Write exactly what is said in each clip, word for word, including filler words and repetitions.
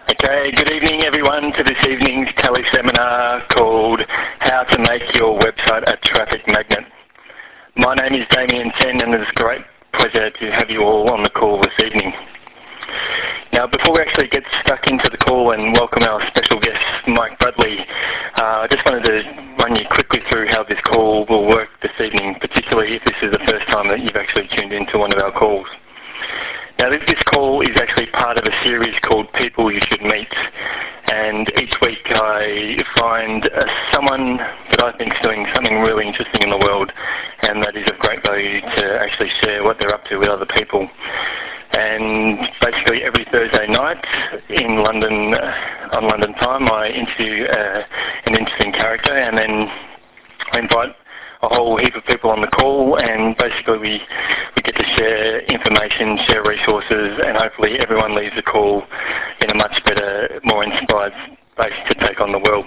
Okay, good evening everyone to this evening's tele-seminar called How to Make Your Website a Traffic Magnet. My name is Damien Sen and it's a great pleasure to have you all on the call this evening. Now before we actually get stuck into the call and welcome our special guest Mike Bradley, uh, I just wanted to run you quickly through how this call will work this evening, particularly if this is the first time that you've actually tuned into one of our calls. Now this call is actually part of a series called People You Should Meet, and each week I find uh, someone that I think is doing something really interesting in the world and that is of great value to actually share what they're up to with other people. And basically every Thursday night in London, uh, on London time, I interview uh, an interesting character and then I invite a whole heap of people on the call, and basically we, we get to share information, share resources, and hopefully everyone leaves the call in a much better, more inspired space to take on the world.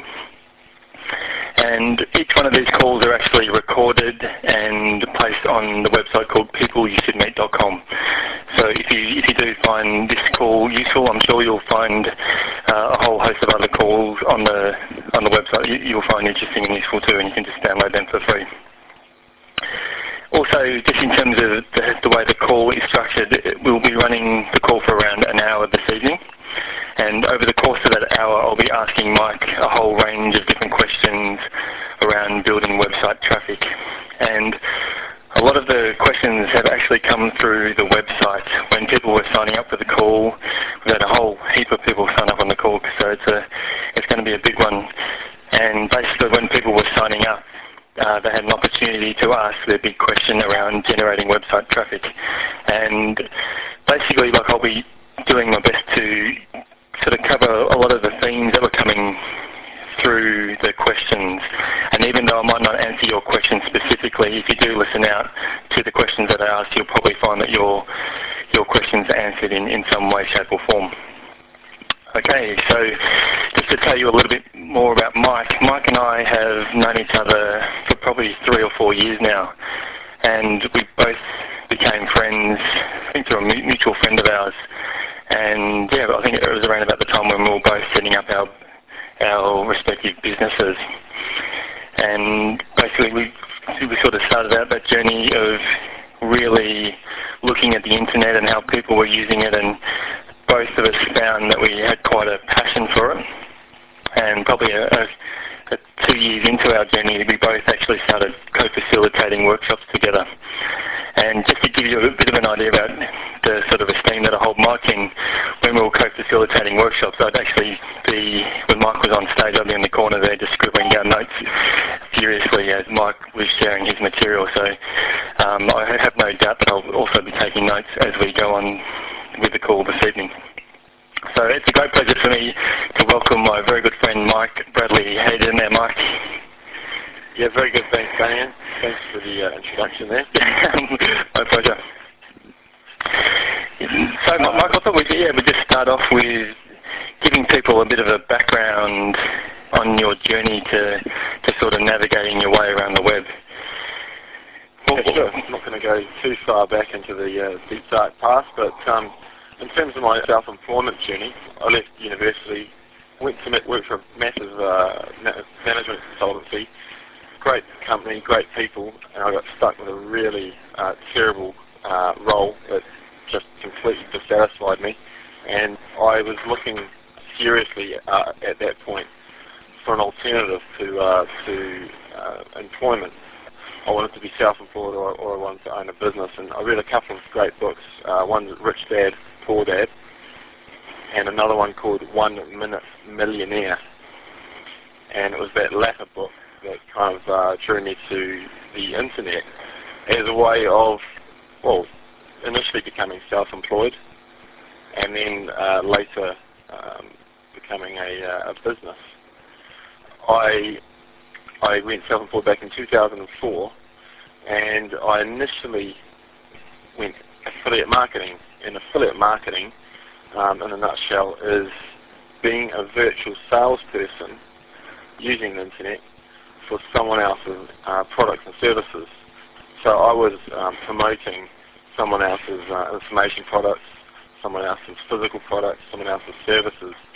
And each one of these calls are actually recorded and placed on the website called people you should meet dot com. So if you, if you do find this call useful, I'm sure you'll find uh, a whole host of other calls on the, on the website you, you'll find interesting and useful too, and you can just download them for free. Also, just in terms of the, the way the call is structured, we'll be running the call for around an hour this evening. And over the course of that hour, I'll be asking Mike a whole range of different questions around building website traffic. And a lot of the questions have actually come through the website. When people were signing up for the call, we've had a whole heap of people sign up on the call, so it's, a, it's going to be a big one. And basically when people were signing up, Uh, they had an opportunity to ask their big question around generating website traffic. And basically, like, I'll be doing my best to sort of cover a lot of the themes that were coming through the questions. And even though I might not answer your question specifically, if you do listen out to the questions that I asked, you'll probably find that your, your questions are answered in, in some way, shape or form. Okay, so just to tell you a little bit more about Mike, Mike and I have known each other for probably three or four years now, and we both became friends, I think through a mutual friend of ours, and yeah, I think it was around about the time when we were both setting up our, our respective businesses. And basically we, we sort of started out that journey of really looking at the internet and how people were using it, and both of us found that we had quite a passion for it, and probably a, a, a two years into our journey we both actually started co-facilitating workshops together. And just to give you a bit of an idea about the sort of esteem that I hold Mike in, when we were co-facilitating workshops, I'd actually be, when Mike was on stage, I'd be in the corner there just scribbling down notes furiously as Mike was sharing his material. So um, I have no doubt that I'll also be taking notes as we go on with the call this evening. So it's a great pleasure for me to welcome my very good friend Mike Bradley. How you doing there, Mike? Yeah, very good, thanks, Diane. Thanks for the uh, introduction there. My pleasure. So, Mike, I thought we'd, yeah, we'd just start off with giving people a bit of a background on your journey to, to sort of navigating your way around the web. Yeah, sure. I'm not going to go too far back into the uh, deep dark past, but um, in terms of my self-employment journey, I left university, went to work for a massive uh, management consultancy, great company, great people, and I got stuck with a really uh, terrible uh, role that just completely dissatisfied me. And I was looking seriously uh, at that point for an alternative to, uh, to uh, employment. I wanted to be self-employed, or, or I wanted to own a business, and I read a couple of great books. Uh, one, Rich Dad, Poor Dad, and another one called One Minute Millionaire. And it was that latter book that kind of uh, drew me to the internet as a way of, well, initially becoming self-employed, and then uh, later um, becoming a, uh, a business. I I went self-employed back in two thousand four, and I initially went affiliate marketing. And affiliate marketing, um, in a nutshell, is being a virtual salesperson using the internet for someone else's uh, products and services. So I was um, promoting someone else's uh, information products, someone else's physical products, someone else's services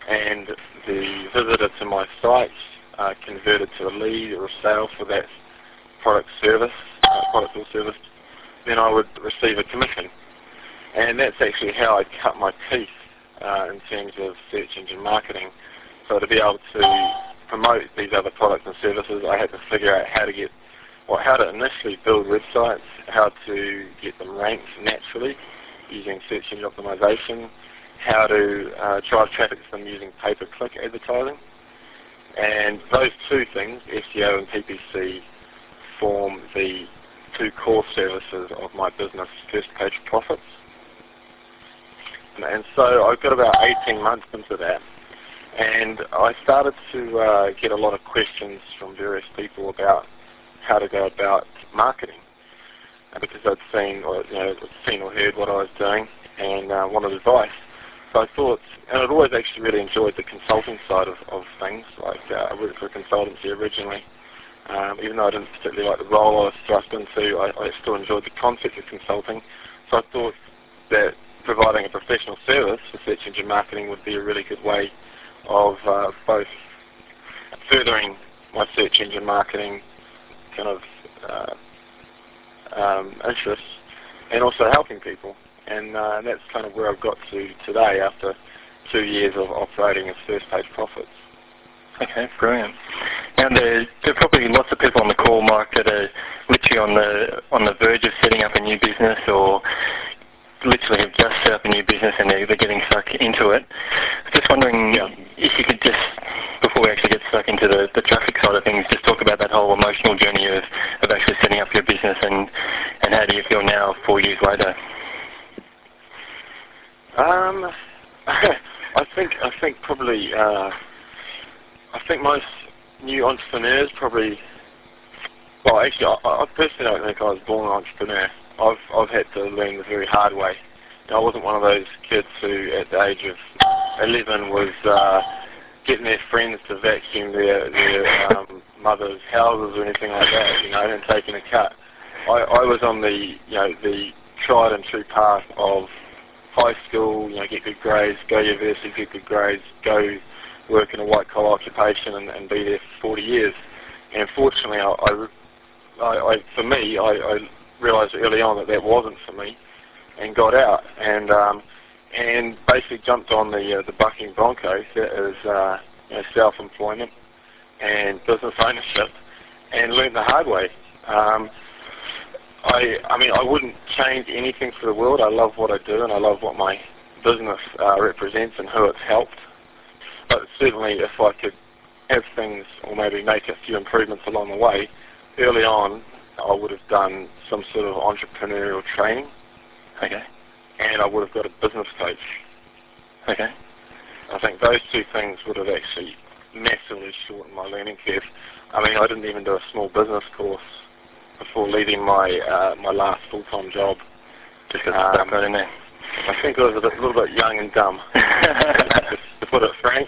and the visitor to my site uh, converted to a lead or a sale for that product service, uh, product or service, then I would receive a commission. And that's actually how I cut my teeth uh, in terms of search engine marketing. So to be able to promote these other products and services, I had to figure out how to get, or how to initially build websites, how to get them ranked naturally using search engine optimization, how to uh, drive traffic to them using pay-per-click advertising. And those two things, S E O and P P C, form the two core services of my business, First Page Profits. And, and so I got about eighteen months into that, and I started to uh, get a lot of questions from various people about how to go about marketing, uh, because I'd seen or, you know, seen or heard what I was doing and uh, wanted advice. So I thought, and I'd always actually really enjoyed the consulting side of, of things. Like uh, I worked for a consultancy originally. Um, even though I didn't particularly like the role I was thrust into, I, I still enjoyed the concept of consulting. So I thought that providing a professional service for search engine marketing would be a really good way of uh, both furthering my search engine marketing kind of uh, um, interests and also helping people. And uh, that's kind of where I've got to today after two years of operating as First Page Profits. Okay, brilliant. Now there, there are probably lots of people on the call, Mike, that are literally on the on the verge of setting up a new business, or literally have just set up a new business and they're, they're getting stuck into it. Just wondering yeah. if you could just, before we actually get stuck into the, the traffic side of things, just talk about that whole emotional journey of, of actually setting up your business, and, and how do you feel now, four years later? Um, I think I think probably uh, I think most new entrepreneurs probably. Well, actually, I, I personally don't think I was born an entrepreneur. I've I've had to learn the very hard way. You know, I wasn't one of those kids who, at the age of eleven, was uh, getting their friends to vacuum their their um, mother's houses or anything like that. You know, and taking a cut. I, I was on the you know the tried and true path of high school, you know, get good grades, go to university, get good grades, go work in a white-collar occupation and, and be there for forty years. And unfortunately, I, I, I, for me, I, I realised early on that that wasn't for me, and got out and um, and basically jumped on the uh, the bucking bronco, that is uh, you know, self-employment and business ownership, and learned the hard way. Um, I, I mean, I wouldn't change anything for the world. I love what I do, and I love what my business uh, represents and who it's helped. But certainly, if I could have things, or maybe make a few improvements along the way, early on, I would have done some sort of entrepreneurial training. Okay. And I would have got a business coach. Okay. I think those two things would have actually massively shortened my learning curve. I mean, I didn't even do a small business course before leaving my uh, my last full-time job. Just got stuck right in there. I think I was a bit, little bit young and dumb, to, to put it frank.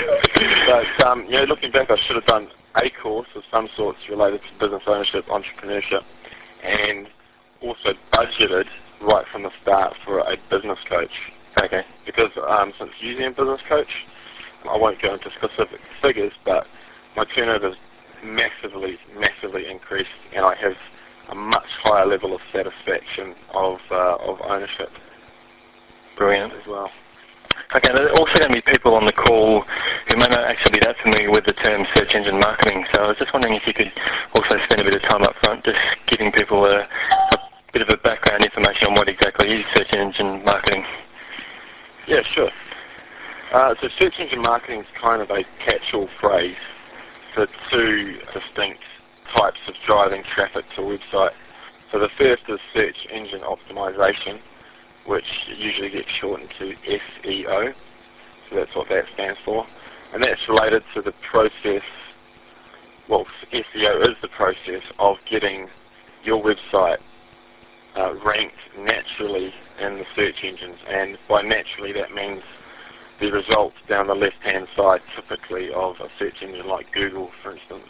But um, you know, looking back, I should have done a course of some sorts related to business ownership, entrepreneurship, and also budgeted right from the start for a business coach. Okay. Because um, since using a business coach, I won't go into specific figures, but my turnover's massively, massively increased, and I have a much higher level of satisfaction of uh, of ownership. Brilliant. As well. Okay, there are also going to be people on the call who may not actually be that familiar with the term search engine marketing, so I was just wondering if you could also spend a bit of time up front just giving people a, a bit of a background information on what exactly is search engine marketing. Yeah, sure. Uh, so search engine marketing is kind of a catch-all phrase for two distinct types of driving traffic to a website. So the first is search engine optimization, which usually gets shortened to S E O. So that's what that stands for. And that's related to the process, well, S E O is the process of getting your website uh, ranked naturally in the search engines. And by naturally, that means the results down the left-hand side, typically of a search engine like Google, for instance.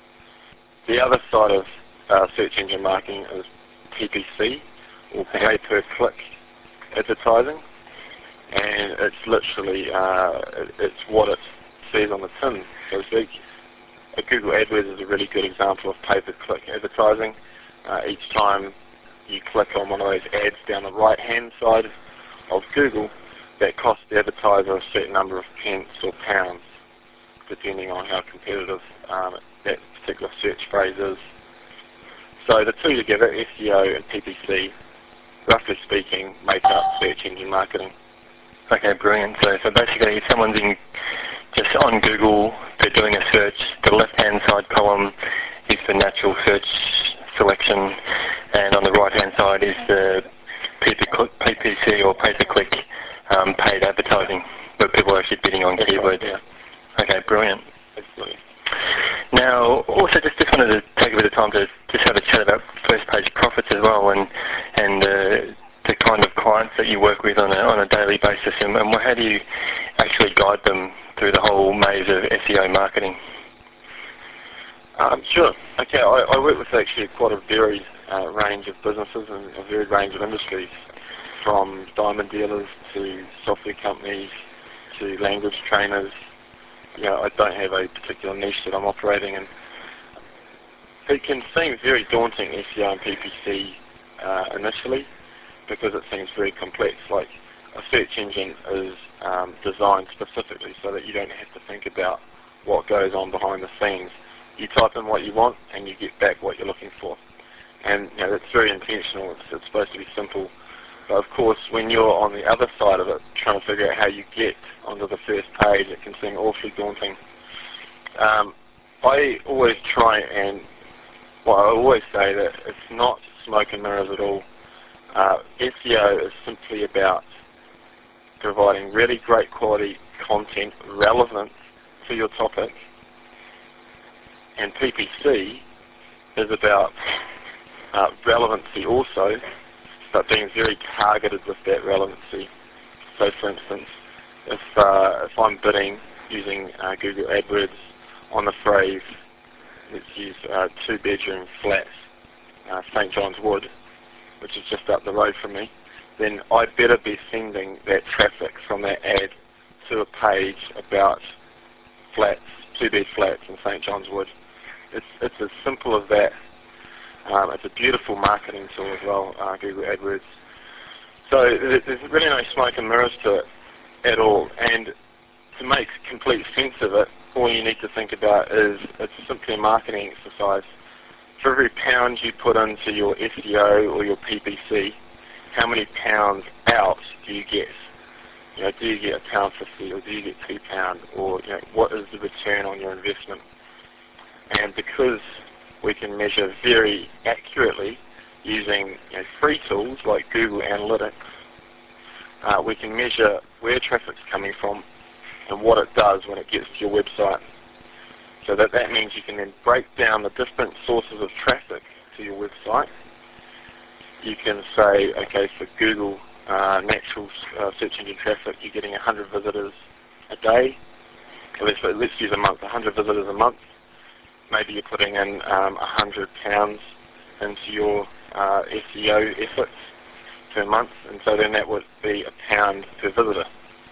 The other side of uh, search engine marketing is P P C, or pay-per-click advertising. and it's literally uh, it's what it says on the tin, so to speak. Uh, Google AdWords is a really good example of pay-per-click advertising. Uh, each time you click on one of those ads down the right-hand side of Google, that costs the advertiser a certain number of pence or pounds, depending on how competitive um, that particular search phrase is. So the two together, S E O and P P C, roughly speaking, make up search engine marketing. Okay, brilliant. So, so basically, if someone's in just on Google, they're doing a search, the left-hand side column is the natural search selection, and on the right-hand side is the P P C or pay-per-click um, paid advertising, where people are actually bidding on That's keywords. Right, yeah. Okay, brilliant. Absolutely. Now, also just, just wanted to take a bit of time to just have a chat about first page profits as well, and and uh, the kind of clients that you work with on a, on a daily basis, and, and how do you actually guide them through the whole maze of S E O marketing? Um, sure. Okay, I, I work with actually quite a varied uh, range of businesses and a varied range of industries, from diamond dealers to software companies to language trainers. You know, I don't have a particular niche that I'm operating in. It can seem very daunting, S E O and P P C uh, initially, because it seems very complex. Like, a search engine is um, designed specifically so that you don't have to think about what goes on behind the scenes. You type in what you want and you get back what you're looking for. And you know, that's very intentional. It's, it's supposed to be simple. But of course, when you're on the other side of it, trying to figure out how you get onto the first page, it can seem awfully daunting. Um, I always try and, well, I always say that it's not smoke and mirrors at all. Uh, S E O is simply about providing really great quality content relevant to your topic, and P P C is about uh, relevancy also, but being very targeted with that relevancy. So, for instance, if uh, if I'm bidding using uh, Google AdWords on the phrase, let's use uh, two-bedroom flats, uh, Saint John's Wood, which is just up the road from me, then I better be sending that traffic from that ad to a page about flats, two-bed flats in Saint John's Wood. It's, it's as simple as that. Um, it's a beautiful marketing tool as well, uh, Google AdWords. So there's really no smoke and mirrors to it at all. And to make complete sense of it, all you need to think about is it's simply a marketing exercise. For every pound you put into your S E O or your P P C, how many pounds out do you get? You know, do you get a pound fifty, or do you get two pound, or you know, what is the return on your investment? And because we can measure very accurately using you know, free tools like Google Analytics, uh, we can measure where traffic's coming from and what it does when it gets to your website. So that, that means you can then break down the different sources of traffic to your website. You can say, okay, for Google uh, natural uh, search engine traffic, you're getting one hundred visitors a day. Let's, let's use a month, one hundred visitors a month. Maybe you're putting in um, one hundred pounds into your uh, S E O efforts per month, and so then that would be a pound per visitor.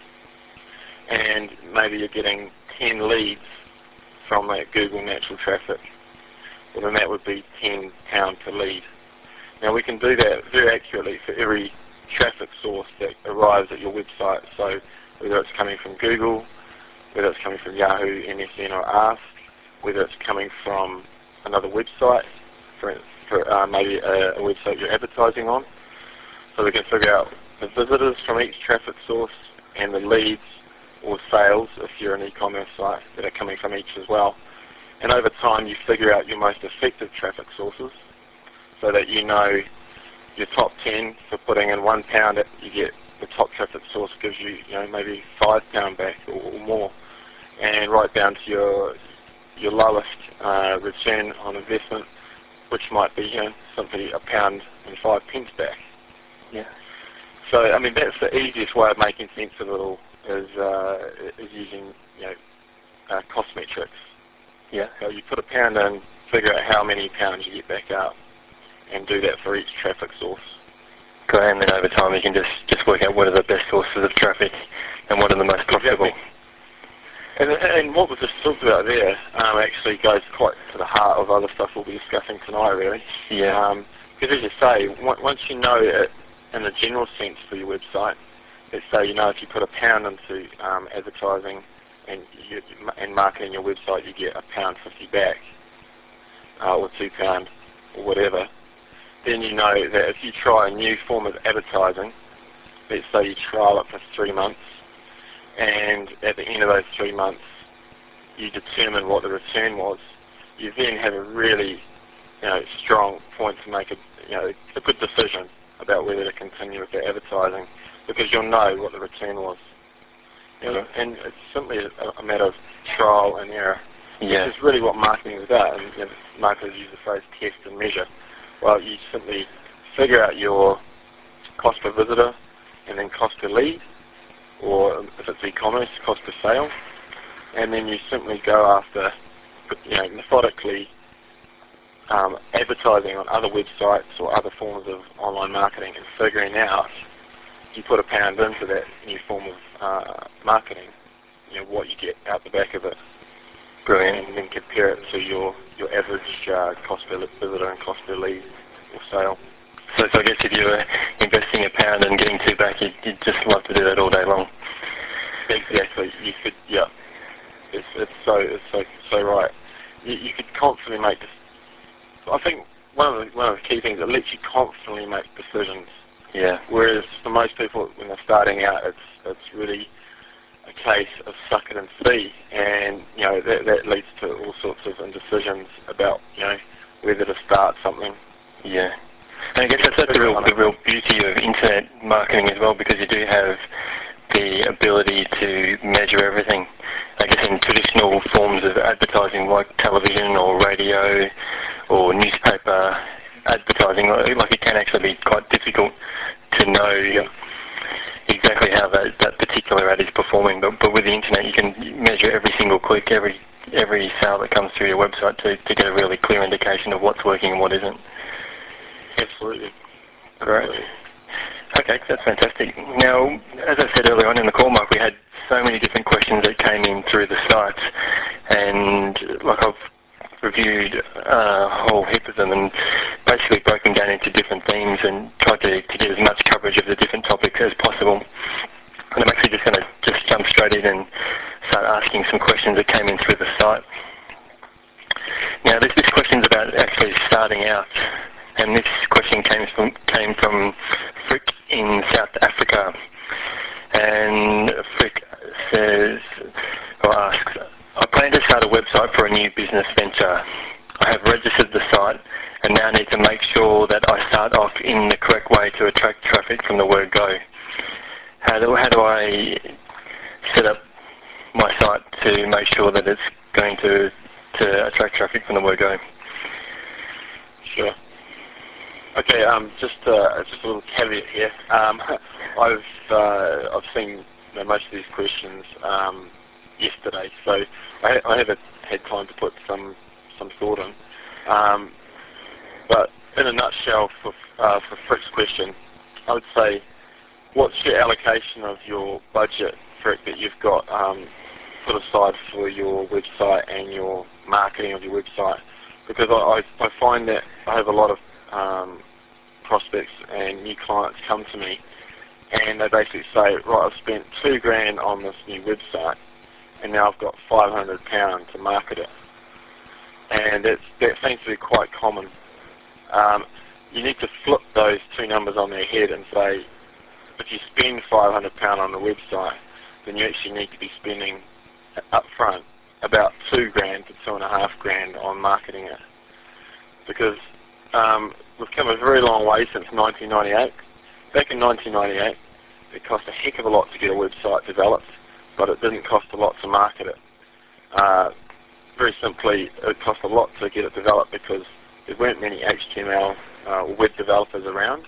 And maybe you're getting ten leads from that Google natural traffic. Well, then that would be ten pounds per lead. Now we can do that very accurately for every traffic source that arrives at your website. So whether it's coming from Google, whether it's coming from Yahoo, M S N or Ask, whether it's coming from another website, for, for uh, maybe a, a website you're advertising on. So we can figure out the visitors from each traffic source and the leads or sales, if you're an e-commerce site, that are coming from each as well. And over time you figure out your most effective traffic sources so that you know your top ten for putting in one pound, you get the top traffic source gives you, you know, maybe five pound back or, or more. And right down to your your lowest uh, return on investment, which might be, you know, simply a pound and five pence back. Yeah. So, I mean, that's the easiest way of making sense of it all, is, uh, is using, you know, uh, cost metrics. Yeah. So you put a pound in, figure out how many pounds you get back out, and do that for each traffic source. Great, and then over time you can just, just work out what are the best sources of traffic and what are the most profitable. Exactly. And, and what we've just talked about there um, actually goes quite to the heart of other stuff we'll be discussing tonight, really. Yeah. Um, because as you say, once you know it in a general sense for your website, let's say you know if you put a pound into um, advertising and, you, and marketing your website, you get a pound fifty back, uh, or two pound, or whatever. Then you know that if you try a new form of advertising, let's say you trial it for three months, and at the end of those three months, you determine what the return was. You then have a really, you know, strong point to make a, you know, a good decision about whether to continue with the advertising, because you'll know what the return was. You know, and it's simply a, a matter of trial and error, yeah. which is really what marketing is about. And you know, marketers use the phrase test and measure. Well, you simply figure out your cost per visitor, and then cost per lead, or if it's e-commerce, cost per sale, and then you simply go after, you know, methodically um, advertising on other websites or other forms of online marketing and figuring out, you put a pound into that new form of uh, marketing, you know, what you get out the back of it. Brilliant. And then compare it to your, your average uh, cost per visitor and cost per lead or sale. So, so I guess if you were investing a pound and getting two back, you'd, you'd just love to do that all day long. Exactly. You could, yeah. It's, it's so it's so so right. You, you could constantly make. I think one of the one of the key things, it lets you constantly make decisions. Yeah. Whereas for most people, when they're starting out, it's it's really a case of suck it and see, and you know that that leads to all sorts of indecisions about, you know, whether to start something. Yeah. And I guess that's, that's the real the real beauty of internet marketing as well, because you do have the ability to measure everything. I guess in traditional forms of advertising like television or radio or newspaper advertising, like it can actually be quite difficult to know yeah. exactly how that, that particular ad is performing. But, but with the internet, you can measure every single click, every every sale that comes through your website to, to get a really clear indication of what's working and what isn't. Absolutely. Great. Okay, that's fantastic. Now, as I said earlier on in the call, Mark, we had so many different questions that came in through the site, and like I've reviewed a whole heap of them and basically broken down into different themes and tried to, to get as much coverage of the different topics as possible. And I'm actually just going to just jump straight in and start asking some questions that came in through the site. Now, this, this question's about actually starting out. And this question came from came from Frick in South Africa. And Frick says, or asks, I plan to start a website for a new business venture. I have registered the site and now need to make sure that I start off in the correct way to attract traffic from the word go. How do, how do I set up my site to make sure that it's going to, to attract traffic from the word go? Sure. Okay, um, just uh, just a little caveat here. Um, I've uh, I've seen, you know, most of these questions um, yesterday, so I, I haven't had time to put some some thought in. Um, but in a nutshell, for uh, for Frick's question, I would say, what's your allocation of your budget, Frick, that you've got um, put aside for your website and your marketing of your website? Because I, I, I find that I have a lot of um, prospects and new clients come to me, and they basically say, right, I've spent two grand on this new website, and now I've got five hundred pounds to market it. And it's, that seems to be quite common. Um, you need to flip those two numbers on their head and say, if you spend five hundred pounds on the website, then you actually need to be spending up front about two grand to two and a half grand on marketing it. Because um, we've come a very long way since nineteen ninety-eight. Back in nineteen ninety-eight, it cost a heck of a lot to get a website developed, but it didn't cost a lot to market it. Uh, very simply, it cost a lot to get it developed because there weren't many H T M L uh, web developers around,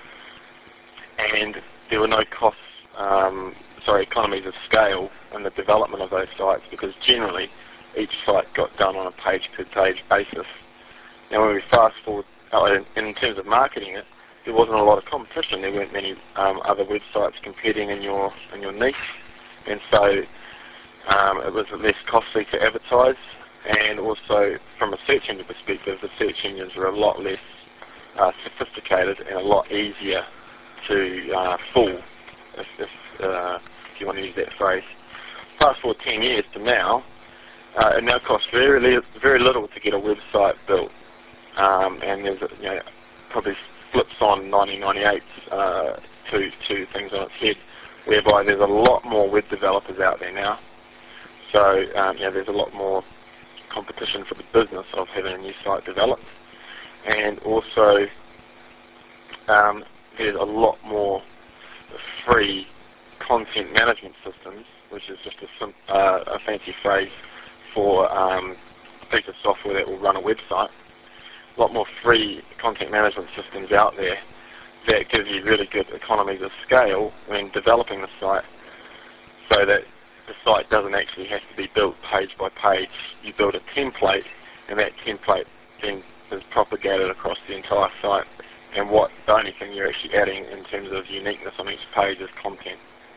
and there were no costs, um, sorry, economies of scale in the development of those sites, because generally each site got done on a page-per-page basis. Now, when we fast forward, oh, in, in terms of marketing it, there wasn't a lot of competition. There weren't many um, other websites competing in your in your niche, and so um, it was less costly to advertise. And also, from a search engine perspective, the search engines are a lot less uh, sophisticated and a lot easier to uh, fool, if, if, uh, if you want to use that phrase. Fast forward ten years to now, uh, it now costs very, li very little to get a website built, um, and there's a, you know, probably flips on nineteen ninety-eight uh, to, to things on its head, whereby there's a lot more web developers out there now. So um, you know, there's a lot more competition for the business of having a new site developed, and also um, there's a lot more free content management systems, which is just a, sim uh, a fancy phrase for um, a piece of software that will run a website. A lot more free content management systems out there that give you really good economies of scale when developing the site, so that the site doesn't actually have to be built page by page. You build a template, and that template then is propagated across the entire site. And what the only thing you're actually adding in terms of uniqueness on each page is content.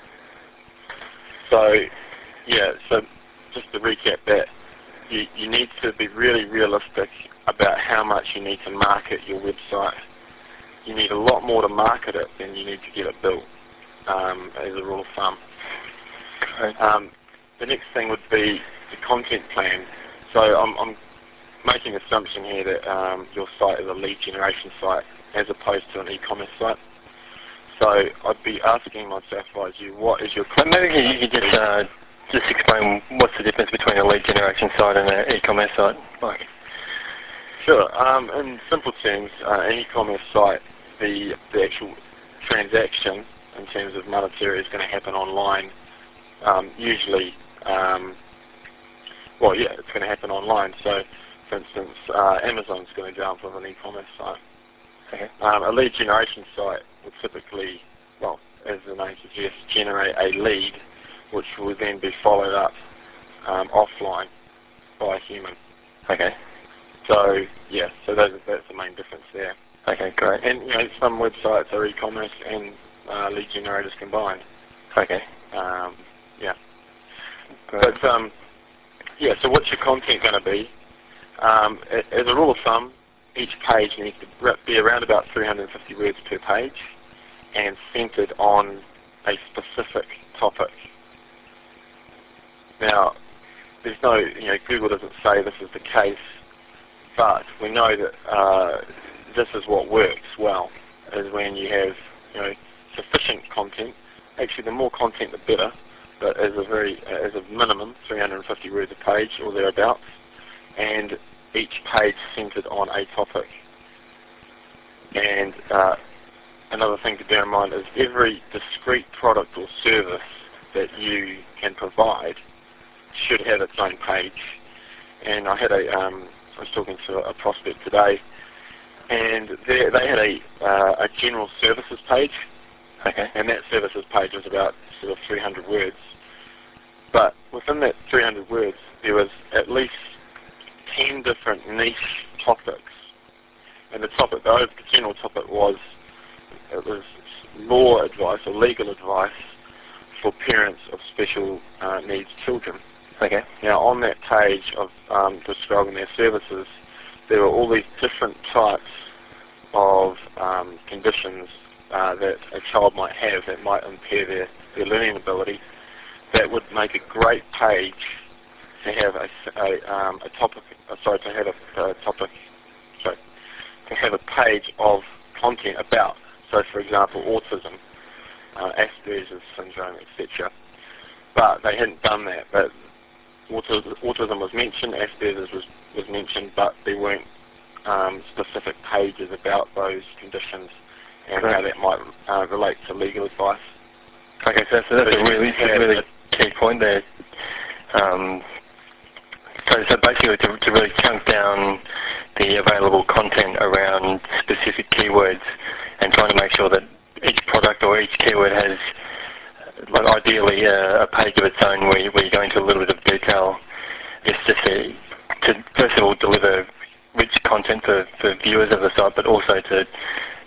So, yeah, so just to recap that, you, you need to be really realistic about how much you need to market your website. You need a lot more to market it than you need to get it built, um, as a rule of thumb. Okay. Um, the next thing would be the content plan. So I'm, I'm making an assumption here that um, your site is a lead generation site as opposed to an e-commerce site. So I'd be asking myself, as you, what is your content Maybe you, you just uh, just explain what's the difference between a lead generation site and an e-commerce site, Mike? Sure. Um, in simple terms, uh, an e-commerce site, the, the actual transaction in terms of monetary is going to happen online. Um, usually, um, well, yeah, it's going to happen online. So, for instance, uh, Amazon's going to jump with an e-commerce site. Okay. Um, a lead generation site would typically, well, as the name suggests, generate a lead, which will then be followed up um, offline by a human. Okay. So, yeah, so those, that's the main difference there. Okay, great. And, you know, some websites are e-commerce and uh, lead generators combined. Okay. Um, yeah. Great. But, um, yeah, so what's your content going to be? Um, as a rule of thumb, each page needs to be around about three hundred fifty words per page and centered on a specific topic. Now, there's no, you know, Google doesn't say this is the case, but we know that uh, this is what works well, is when you have, you know, sufficient content. Actually, the more content, the better, but as a very, as a minimum, three hundred fifty words a page or thereabouts, and each page centered on a topic. And uh, another thing to bear in mind is every discrete product or service that you can provide should have its own page. And I had a, um, I was talking to a prospect today, and they, they had a, uh, a general services page. Okay. And that services page was about sort of three hundred words. But within that three hundred words, there was at least ten different niche topics. And the topic, the general topic was, it was law advice or legal advice for parents of special uh, needs children. Okay. Now, on that page of um, describing their services, there were all these different types of um, conditions uh, that a child might have that might impair their, their learning ability, that would make a great page to have a, a, um, a topic, uh, sorry, to have a, a topic, sorry, to have a page of content about. So, for example, autism, uh, Asperger's syndrome, et cetera. But they hadn't done that. But autism, autism was mentioned, Asperger's was, was mentioned, but there weren't um, specific pages about those conditions and Correct. How that might uh, relate to legal advice. Okay, so, so that's so a really, a really key point there. Um, so, so basically, to, to really chunk down the available content around specific keywords and trying to make sure that each product or each keyword has, like, ideally a, a page of its own where, you, where you go into a little bit of detail, just, just to, to first of all deliver rich content for, for viewers of the site, but also to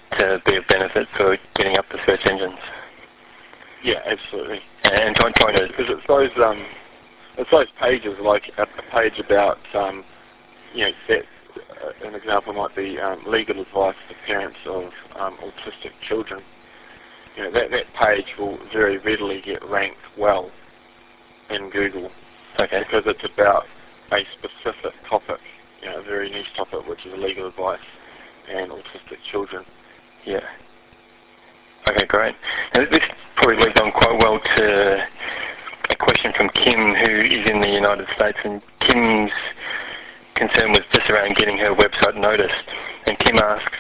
to be of benefit for getting up the search engines. Yeah, absolutely. And trying, trying to... Because it's those, um, it's those pages, like a, a page about, um, you know, that, uh, an example might be um, legal advice for parents of um, autistic children. You know, that, that page will very readily get ranked well in Google. Okay. Because it's about a specific topic, you know, a very niche topic, which is legal advice and autistic children. Yeah. Okay, great. Now, this probably leads on quite well to a question from Kim, who is in the United States, and Kim's concern was just around getting her website noticed. And Kim asks,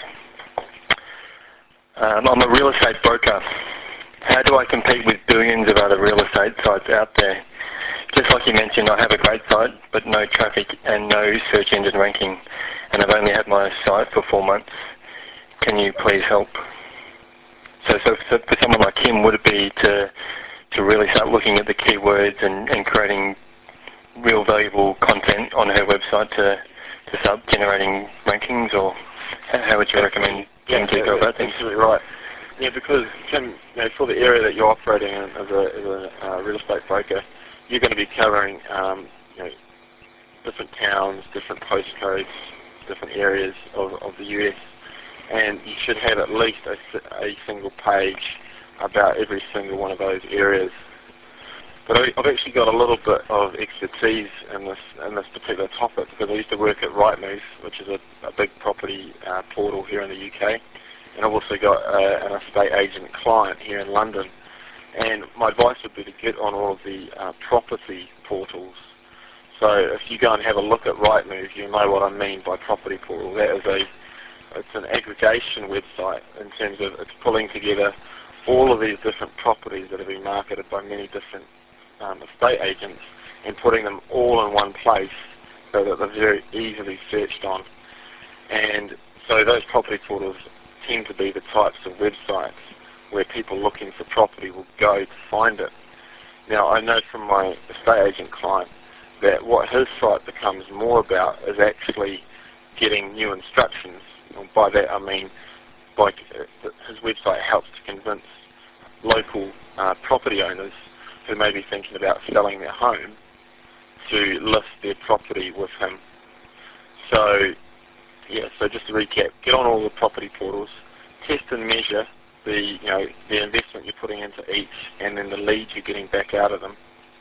um, I'm a real estate broker. How do I compete with billions of other real estate sites out there? Just like you mentioned, I have a great site, but no traffic and no search engine ranking, and I've only had my site for four months. Can you please help? So, so, so for someone like Kim, would it be to to really start looking at the keywords and, and creating real valuable content on her website to, to start generating rankings, or how would you recommend Kim to go about things? Absolutely right. Yeah, because Kim, you know, for the area that you're operating in as a, as a uh, real estate broker, you're going to be covering um, you know, different towns, different postcodes, different areas of, of the U S, and you should have at least a, a single page about every single one of those areas. But I, I've actually got a little bit of expertise in this in this particular topic, because I used to work at Rightmove, which is a, a big property uh, portal here in the U K, and I've also got uh, an estate agent client here in London. And my advice would be to get on all of the uh, property portals. So if you go and have a look at Rightmove, you know what I mean by property portal. That is a, it's an aggregation website in terms of it's pulling together all of these different properties that have been marketed by many different um, estate agents and putting them all in one place so that they're very easily searched on. And so those property portals tend to be the types of websites where people looking for property will go to find it. Now, I know from my estate agent client that what his site becomes more about is actually getting new instructions. And by that I mean by, uh, his website helps to convince local uh, property owners who may be thinking about selling their home to list their property with him. So, yeah, so just to recap, get on all the property portals, test and measure the, you know, the investment you're putting into each, and then the leads you're getting back out of them,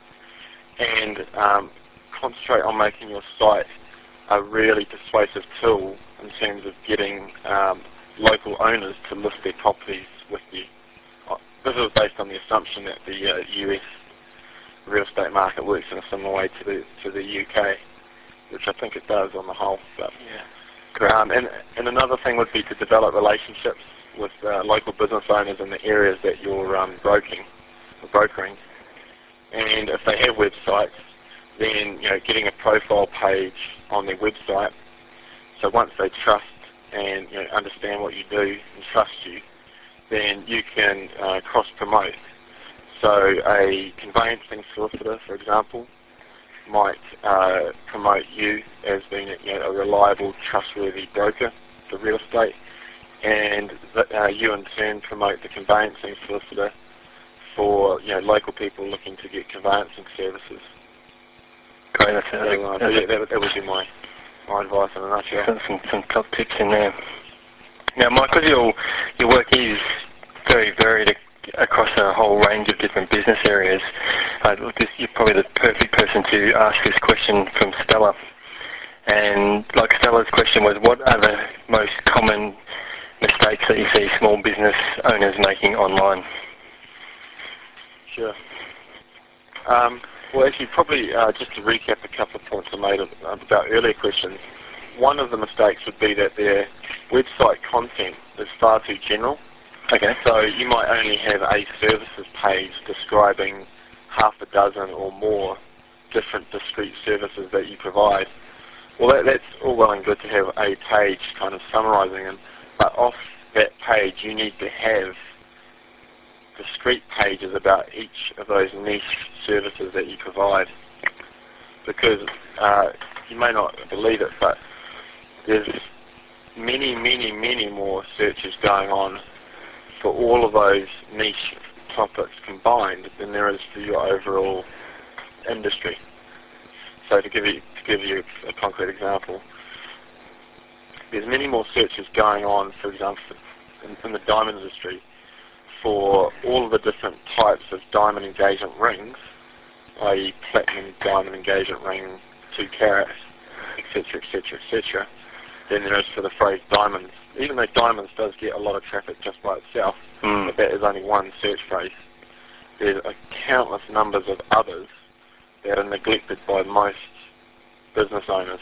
and um, concentrate on making your site a really persuasive tool in terms of getting um, local owners to list their properties with you. This is based on the assumption that the uh, U S real estate market works in a similar way to the to the U K, which I think it does on the whole. But, yeah. Um, and, and another thing would be to develop relationships with uh, local business owners in the areas that you're um, broking, or brokering. And if they have websites, then you know, getting a profile page on their website. So once they trust and you know, understand what you do and trust you, then you can uh, cross-promote. So a conveyancing solicitor, for example, might uh, promote you as being you know, a reliable, trustworthy broker for real estate, and uh, you in turn promote the conveyancing solicitor for you know, local people looking to get conveyancing services. Great, that's, so, uh, that's yeah, that, that would be my, my advice in a nutshell. Some, some top tips in there. Now, Mike, because your, your work is very varied across a whole range of different business areas, uh, this, you're probably the perfect person to ask this question from Stella. And like Stella's question was, what are the most common mistakes that you see small business owners making online? Sure. Um, well, actually, probably uh, just to recap a couple of points I made about earlier questions, one of the mistakes would be that their website content is far too general. Okay. So you might only have a services page describing half a dozen or more different discrete services that you provide. Well, that, that's all well and good to have a page kind of summarizing them, but off that page you need to have discrete pages about each of those niche services that you provide, because uh, you may not believe it, but there's many, many, many more searches going on for all of those niche topics combined than there is for your overall industry. So to give you to give you a concrete example, there's many more searches going on, for example, in, in the diamond industry for all of the different types of diamond engagement rings, that is platinum diamond engagement ring, two carats, et cetera, et cetera, et cetera, than there is for the phrase diamonds. Even though diamonds does get a lot of traffic just by itself, mm. but that is only one search phrase. There's a countless numbers of others that are neglected by most business owners.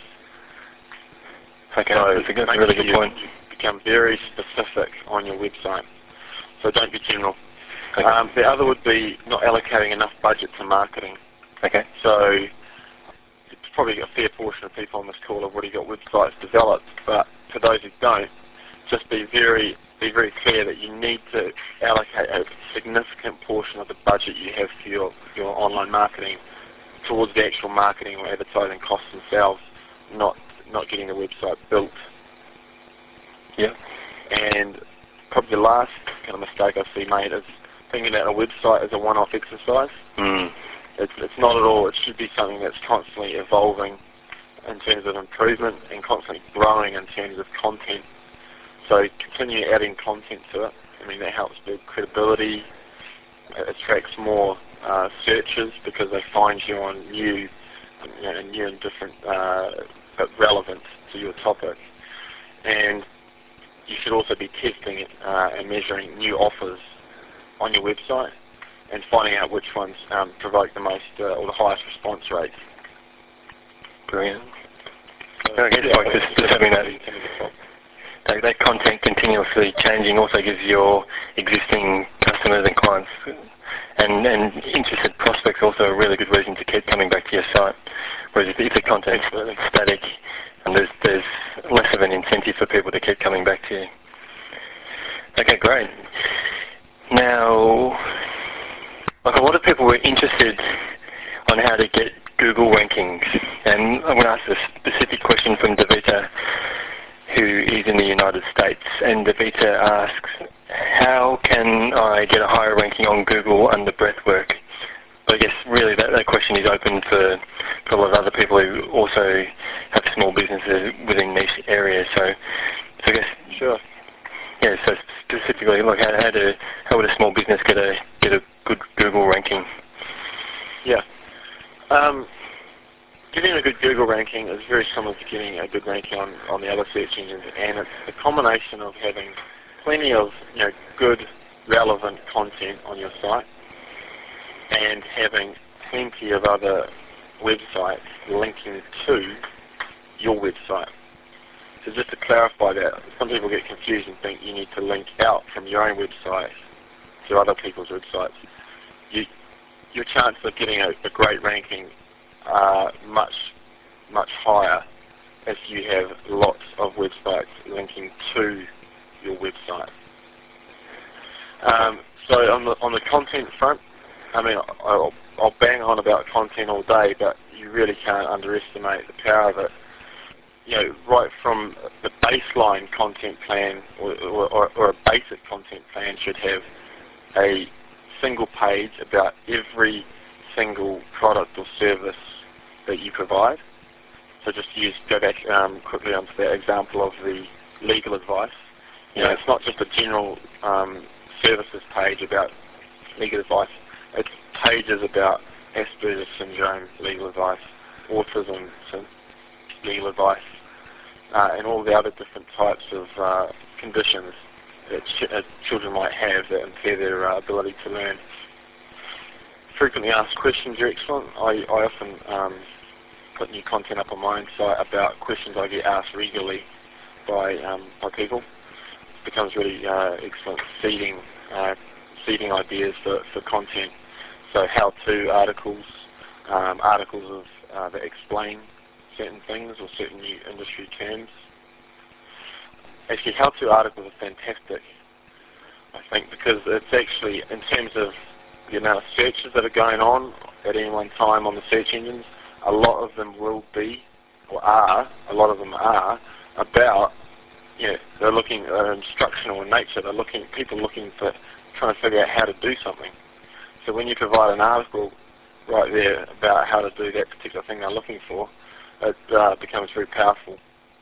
Okay, so that's a, that's a really good point. Become very specific on your website. So don't be general. Okay. Um, the other would be not allocating enough budget to marketing. Okay. So it's probably a fair portion of people on this call have already got websites developed, but for those who don't, just be very be very clear that you need to allocate a significant portion of the budget you have for your, your online marketing towards the actual marketing or advertising costs themselves, not not getting the website built. Yeah. And probably the last kind of mistake I see made is thinking about a website as a one-off exercise. Mm. It's, it's not at all. It should be something that's constantly evolving in terms of improvement and constantly growing in terms of content. So continue adding content to it. I mean, that helps build credibility. It attracts more uh, searches because they find you on new, you know, new and different, uh, but relevant to your topic. And you should also be testing uh, and measuring new offers on your website and finding out which ones um, provoke the most uh, or the highest response rates. Brilliant. So I guess like just, just having that, that, that content continuously changing also gives your existing customers and clients and, and interested prospects also a really good reason to keep coming back to your site. Whereas if, if the content's static, and there's, there's less of an incentive for people to keep coming back to you. Okay, great. Now, like a lot of people were interested on how to get Google rankings, and I'm going to ask a specific question from Davita, who is in the United States, and Davita asks, how can I get a higher ranking on Google under breathwork? But I guess really that, that question is open for, for a lot of other people who also have small businesses within niche areas. So, so I guess sure. Yeah. So specifically, like how how, to, how would a small business get a get a good Google ranking? Yeah. Um, getting a good Google ranking is very similar to getting a good ranking on, on the other search engines, and it's the combination of having plenty of you know good, relevant content on your site, and having plenty of other websites linking to your website. So just to clarify that, some people get confused and think you need to link out from your own website to other people's websites. You, your chances of getting a, a great ranking are much, much higher if you have lots of websites linking to your website. Um, so on the, on the content front, I mean, I'll, I'll bang on about content all day, but you really can't underestimate the power of it. You know, right from the baseline content plan or, or, or a basic content plan should have a single page about every single product or service that you provide. So just use, go back um, quickly onto that example of the legal advice. You know, it's not just a general um, services page about legal advice. It's pages about Asperger's syndrome legal advice, autism legal advice, uh, and all the other different types of uh, conditions that ch uh, children might have that impair their uh, ability to learn. Frequently asked questions are excellent. I, I often um, put new content up on my own site about questions I get asked regularly by um, by people. It becomes really uh, excellent seeding uh, seeding ideas for, for content. So how-to articles, um, articles of uh, that explain certain things or certain new industry terms. Actually, how-to articles are fantastic, I think, because it's actually, in terms of the amount of searches that are going on at any one time on the search engines, a lot of them will be, or are, a lot of them are, about yeah, they're looking, they're instructional in nature. They're looking, people looking for, trying to figure out how to do something. So when you provide an article right there about how to do that particular thing they're looking for, it uh, becomes very powerful.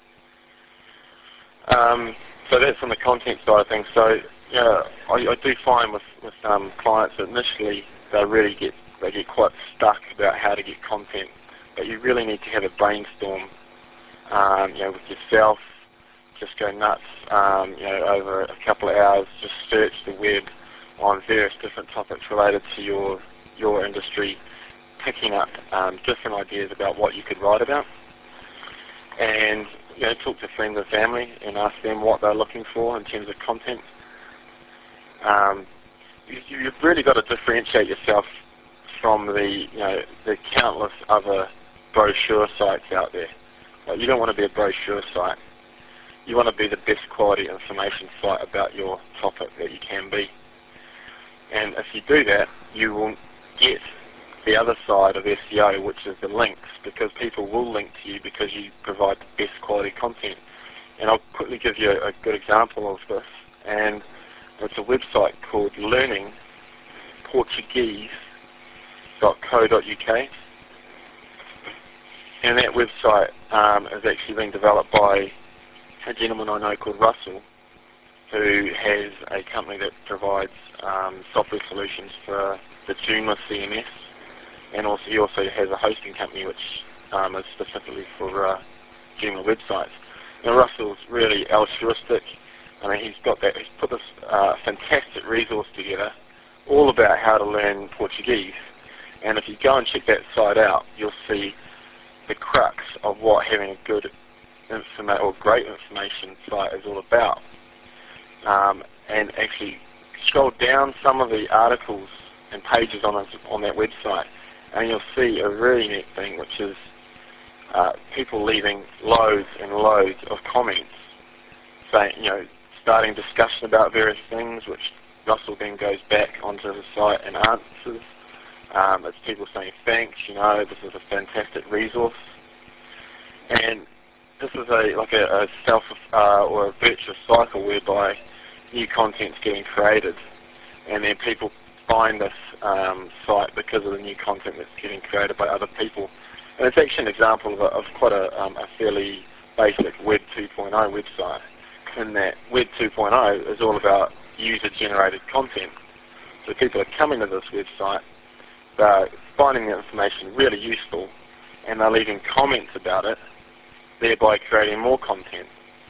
Um, so that's on the content side of things. So yeah, I, I do find with, with um, clients that initially they really get they get quite stuck about how to get content, but you really need to have a brainstorm, um, you know, with yourself. Just go nuts, um, you know, over a couple of hours. Just search the web on various different topics related to your your industry, picking up um, different ideas about what you could write about, and you know, talk to friends and family and ask them what they're looking for in terms of content. Um, you, you've really got to differentiate yourself from the you know the countless other brochure sites out there. Like, you don't want to be a brochure site. You want to be the best quality information site about your topic that you can be. And if you do that, you will get the other side of S E O, which is the links, because people will link to you because you provide the best quality content. And I'll quickly give you a, a good example of this. And it's a website called learning portuguese dot co dot U K. And that website um, is actually being developed by a gentleman I know called Russell, who has a company that provides um, software solutions for the Joomla C M S, and also he also has a hosting company which um, is specifically for uh, Joomla websites. Now Russell's really altruistic. I mean, he's got that. He's put this uh, fantastic resource together, all about how to learn Portuguese. And if you go and check that site out, you'll see the crux of what having a good informa- or great information site is all about. Um, and actually scroll down some of the articles and pages on, his, on that website, and you'll see a really neat thing, which is uh, people leaving loads and loads of comments, saying, you know, starting discussion about various things, which Russell then goes back onto the site and answers. Um, it's people saying thanks, you know, this is a fantastic resource. And this is a like a, a self uh, or a virtuous cycle whereby new content's getting created, and then people find this um, site because of the new content that's getting created by other people. And it's actually an example of, a, of quite a, um, a fairly basic Web two point oh website, in that Web two point oh is all about user-generated content. So people are coming to this website, they're finding the information really useful, and they're leaving comments about it, thereby creating more content.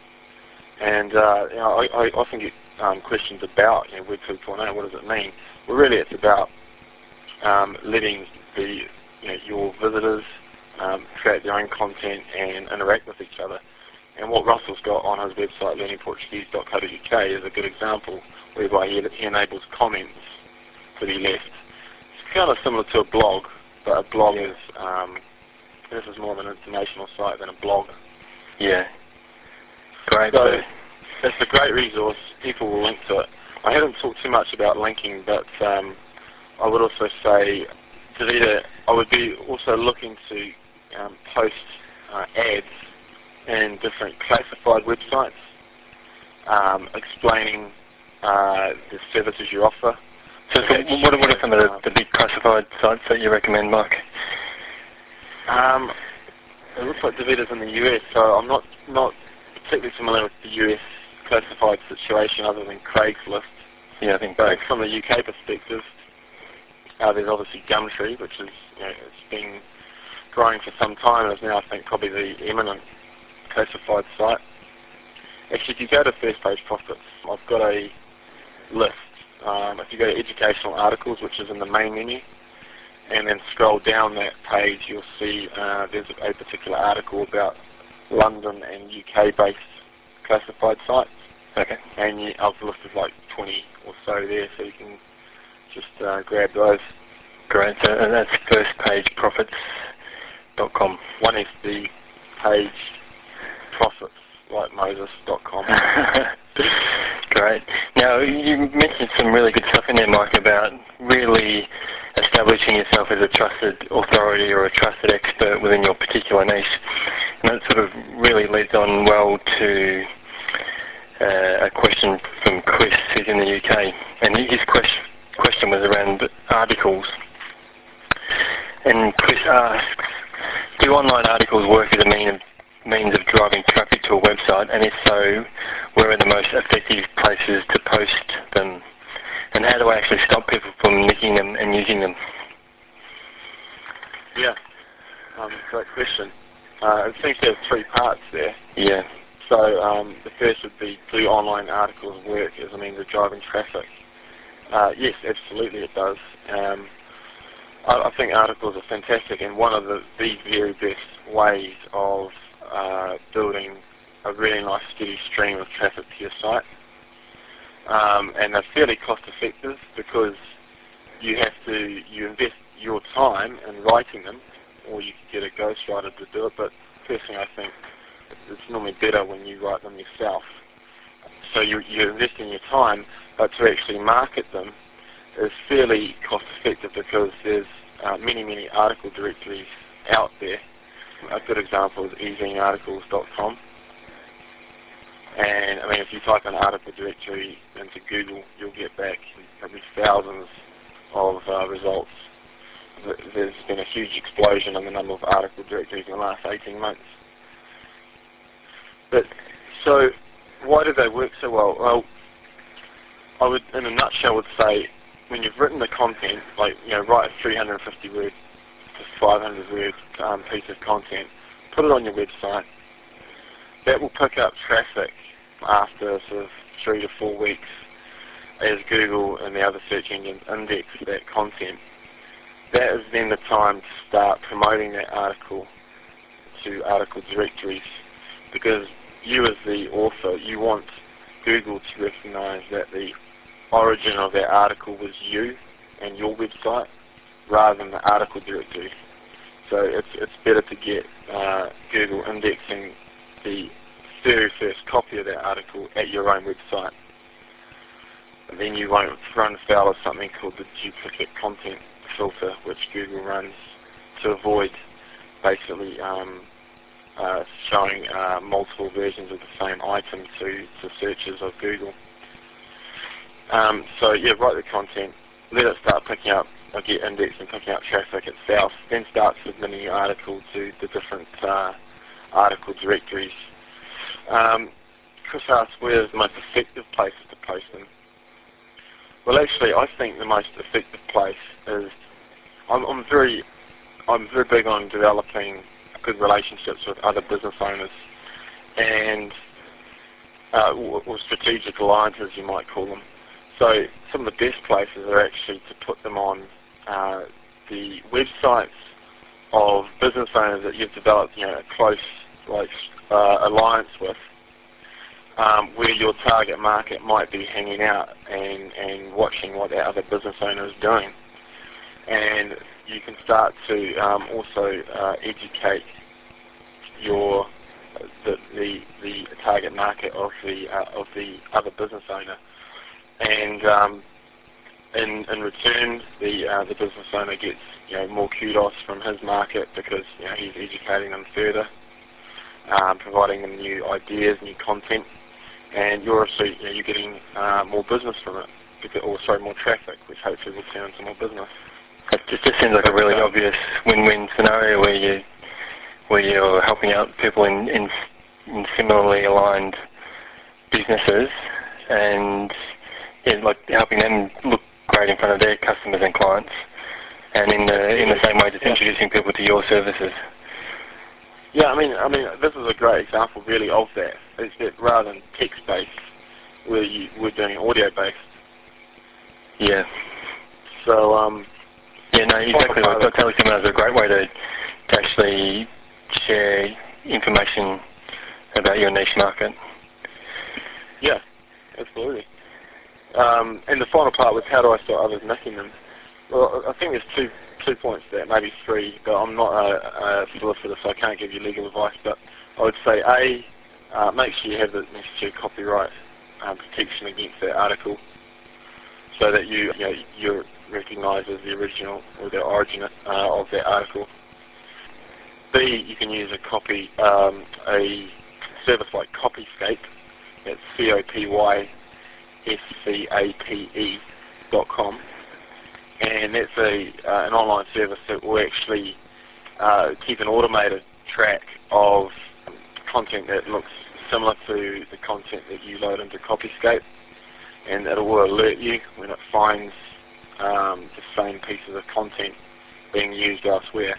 And uh, you know, I, I often get um, questions about you know, Web two point oh, what does it mean? Well, really it's about um, letting the, you know, your visitors um, create their own content and interact with each other. And what Russell's got on his website, learning portuguese dot co dot U K, is a good example whereby he, he enables comments to be left. It's kind of similar to a blog, but a blog is, um, this is more of an informational site than a blog. Yeah. Great. So it's a great resource. People will link to it. I haven't talked too much about linking, but um, I would also say, Davida, I would be also looking to um, post uh, ads in different classified websites, um, explaining uh, the services you offer. So, so what, what are some of the, the big classified sites that you recommend, Mike? Um, it looks like Davida's in the U S, so I'm not not particularly familiar with the U S classified situation other than Craigslist. Yeah, I think. But from the U K perspective, uh, there's obviously Gumtree, which is you know, it's been growing for some time and is now I think probably the eminent classified site. Actually, if you go to First Page Profits, I've got a list. Um, if you go to educational articles, which is in the main menu, and then scroll down that page, you'll see uh, there's a particular article about London and U K-based classified sites. Okay. And you, I've listed like twenty or so there, so you can just uh, grab those. Great. So and that's first page profits dot com. One is the page profits like Moses dot com. Great. Now, you mentioned some really good stuff in there, Mike, about really establishing yourself as a trusted authority or a trusted expert within your particular niche. And that sort of really leads on well to uh, a question from Chris, who's in the U K, and his question question was around articles. And Chris asks, do online articles work as a mean of, means of driving traffic to a website, and if so, where are the most effective places to post them? And how do I actually stop people from nicking them and using them? Yeah, um, great question. Uh, it seems to have three parts there. Yeah. So um, the first would be, do online articles work as a means of driving traffic? Uh, yes, absolutely it does. Um, I, I think articles are fantastic, and one of the, the very best ways of uh, building a really nice steady stream of traffic to your site. Um, and they're fairly cost effective because you have to, you invest your time in writing them, or you could get a ghostwriter to do it, but personally I think it's normally better when you write them yourself. So you, you're investing your time, but to actually market them is fairly cost effective because there's uh, many, many article directories out there. A good example is e zine articles dot com. And I mean, if you type an article directory into Google, you'll get back probably thousands of uh, results. There's been a huge explosion in the number of article directories in the last eighteen months. But so, why do they work so well? Well, I would, in a nutshell, would say when you've written the content, like you know, write a three hundred fifty word to five hundred word um, piece of content, put it on your website. That will pick up traffic after sort of three to four weeks as Google and the other search engines index that content. That is then the time to start promoting that article to article directories, because you as the author, you want Google to recognize that the origin of that article was you and your website rather than the article directory. So it's, it's better to get uh, Google indexing the very first copy of that article at your own website. And then you won't run foul of something called the duplicate content filter, which Google runs to avoid basically um, uh, showing uh, multiple versions of the same item to, to searches of Google. Um, so yeah, write the content, let it start picking up, uh, get indexed and picking up traffic itself, then start submitting your article to the different uh, article directories. Um, Chris asked where is the most effective places to post them. Well, actually, I think the most effective place is I'm, I'm very, I'm very big on developing good relationships with other business owners, and uh, or, or strategic alliances, you might call them. So some of the best places are actually to put them on uh, the websites of business owners that you've developed, you know, a close like uh, alliance with, um, where your target market might be hanging out and, and watching what that other business owner is doing. And you can start to um, also uh, educate your the, the the target market of the uh, of the other business owner, and um, in in return, the uh, the business owner gets you know more kudos from his market because you know he's educating them further, um, providing them new ideas, new content, and you're also you know, you're getting uh, more business from it, because, or sorry, more traffic, which hopefully will turn into more business. It just, just seems like a really obvious win-win scenario where you where you're helping out people in, in, in similarly aligned businesses, and yeah, like helping them look great in front of their customers and clients, and in the in the same way, just introducing people to your services. Yeah, I mean, I mean, this is a great example, really, of that. Is that rather than text-based, where you we're doing audio-based. Yeah. So, um. Yeah, no, exactly. Like, Teleseminars is a great way to, to actually share information about your niche market. Yeah, absolutely. Um, and the final part was how do I stop others nicking them? Well, I think there's two two points there, maybe three, but I'm not a, a solicitor, so I can't give you legal advice. But I would say, A, uh, make sure you have the necessary copyright um, protection against that article, so that you, you know, you're recognised as the original or the origin uh, of that article. B, you can use a copy, um, a service like Copyscape It's C O P Y S C A P E dot com, and that's a uh, an online service that will actually uh, keep an automated track of content that looks similar to the content that you load into Copyscape, and it will alert you when it finds um, the same pieces of content being used elsewhere.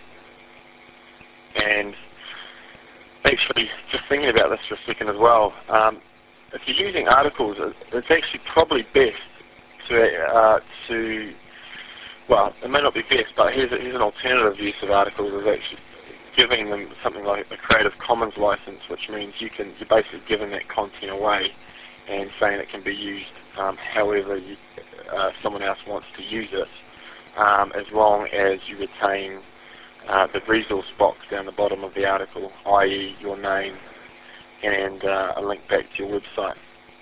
And actually, just thinking about this for a second as well, um, if you're using articles, it's actually probably best to, uh, to well, it may not be best, but here's, a, here's an alternative use of articles, is actually giving them something like a Creative Commons license, which means you can, you're basically giving that content away and saying it can be used um, however you, uh, someone else wants to use it, um, as long as you retain uh, the resource box down the bottom of the article, that is your name and uh, a link back to your website.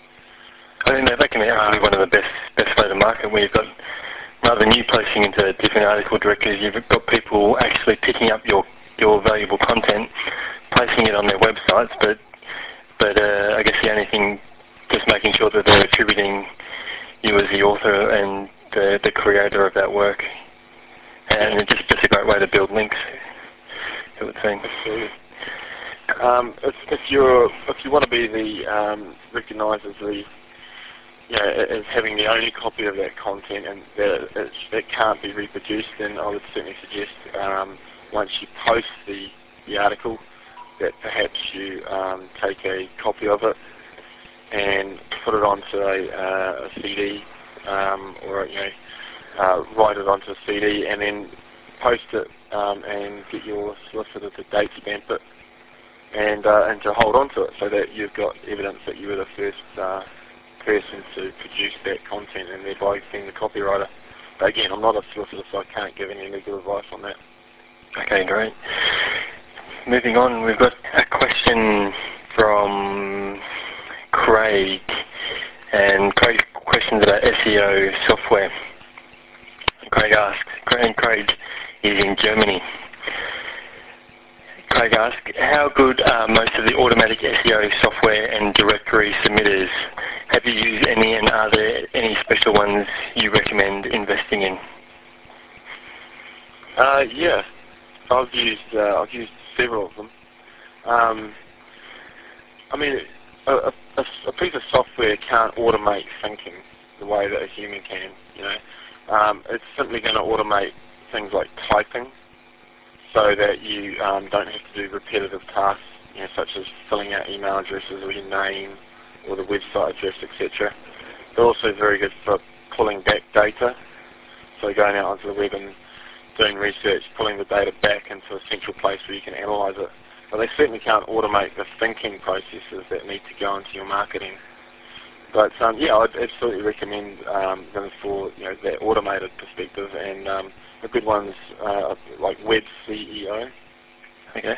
I think that can be actually one of the best best way to market, where you've got, rather than you posting into different article directories, you've got people actually picking up your your valuable content, placing it on their websites, but but uh, I guess the only thing, just making sure that they're attributing you as the author and the, the creator of that work. And it's just, just a great way to build links, it would seem. Absolutely. Um, if, if you're if you want to be the um, recognised as the you know, as having the only copy of that content and that it, it can't be reproduced, then I would certainly suggest um, once you post the, the article that perhaps you um, take a copy of it and put it onto a, uh, a C D um, or you know uh, write it onto a C D and then post it um, and get your solicitor to date stamp it and uh, and to hold on to it so that you've got evidence that you were the first uh, person to produce that content and thereby being the copywriter. But again, I'm not a solicitor, so I can't give any legal advice on that. Okay, great. Moving on, we've got a question from Craig, and Craig questions about S E O software. Craig asks, and Craig is in Germany. Craig asks, how good are most of the automatic S E O software and directory submitters? Have you used any, and are there any special ones you recommend investing in? Uh, yeah, I've used uh, I've used several of them. Um, I mean, a, a, a piece of software can't automate thinking the way that a human can. You know, um, it's simply going to automate things like typing, so that you um, don't have to do repetitive tasks, you know, such as filling out email addresses or your name or the website address, et cetera. They're also very good for pulling back data, so going out onto the web and doing research, pulling the data back into a central place where you can analyze it. But they certainly can't automate the thinking processes that need to go into your marketing. But um, yeah, I'd absolutely recommend um, them for you know that automated perspective, and um, the good ones uh, like Web C E O. Okay.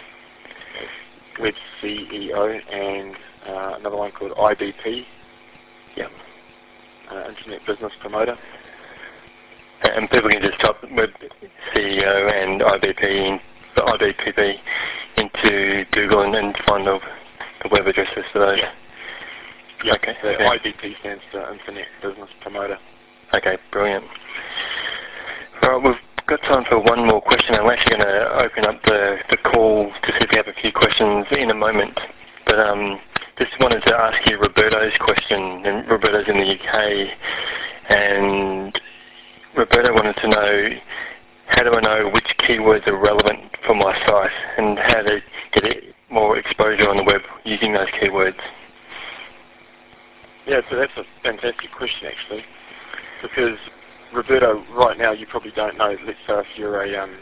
Web C E O, and uh, another one called I B P. Yep. Uh, Internet Business Promoter. And people can just type Web C E O and I B P in, I B P P into Google and, and find the, the web addresses for those. Yeah. Yeah. Okay. The okay. I B P stands for Internet Business Promoter. Okay, brilliant. All right, we've got time for one more question. I'm actually going to open up the, the call to see if we have a few questions in a moment. But um, just wanted to ask you Roberto's question, and Roberto's in the U K, and Roberto wanted to know, how do I know which keywords are relevant for my site, and how to get more exposure on the web using those keywords? Yeah, so that's a fantastic question actually, because Roberto, right now you probably don't know. Let's say if you're a um,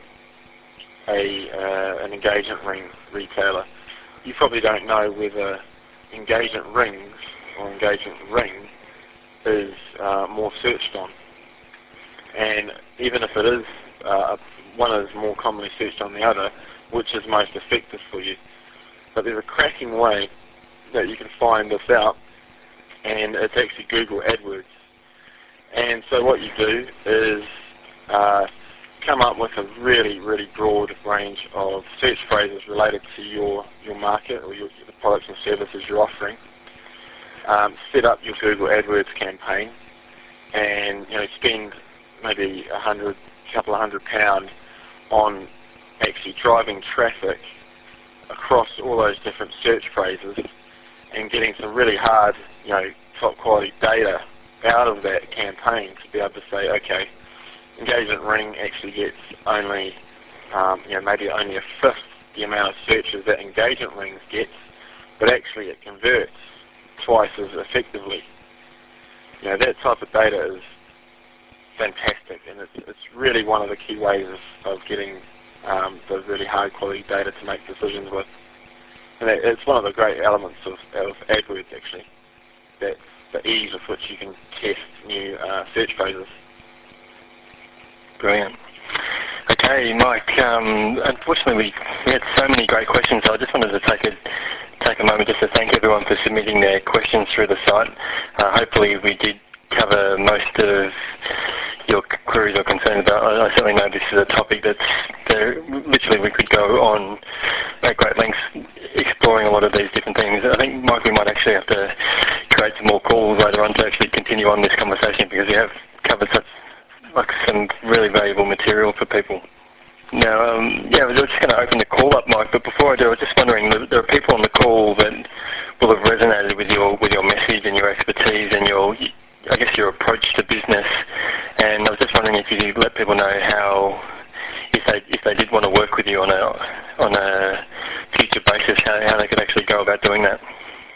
a uh, an engagement ring retailer, you probably don't know whether engagement rings or engagement ring is uh, more searched on. And even if it is, uh, one is more commonly searched on the other, which is most effective for you. But there's a cracking way that you can find this out, and it's actually Google AdWords. And so what you do is uh, come up with a really, really broad range of search phrases related to your, your market or your, the products and services you're offering. um, set up your Google AdWords campaign and, you know, spend maybe a hundred, couple of hundred pounds on actually driving traffic across all those different search phrases and getting some really hard, you know, top quality data out of that campaign to be able to say, okay, Engagement Ring actually gets only, um, you know, maybe only a fifth the amount of searches that Engagement Rings gets, but actually it converts twice as effectively. You know, that type of data is fantastic, and it's, it's really one of the key ways of, of getting um, the really high quality data to make decisions with. And it, it's one of the great elements of, of AdWords, actually, that the ease with which you can test new uh, search phrases. Brilliant. Okay, Mike, um, unfortunately we, we had so many great questions, so I just wanted to take a, take a moment just to thank everyone for submitting their questions through the site. Uh, hopefully we did cover most of your queries or concerns about. I, I certainly know this is a topic that's there, literally we could go on at great lengths exploring a lot of these different things. I think, Mike, we might actually have to create some more calls later on to actually continue on this conversation, because we have covered such like some really valuable material for people. Now, um, yeah, we're just going to open the call up, Mike, but before I do, I was just wondering, there are people on the call that will have resonated with your with your message and your expertise and your, I guess, your approach to business, and I was just wondering if you could let people know how, if they if they did want to work with you on a on a future basis, how, how they could actually go about doing that.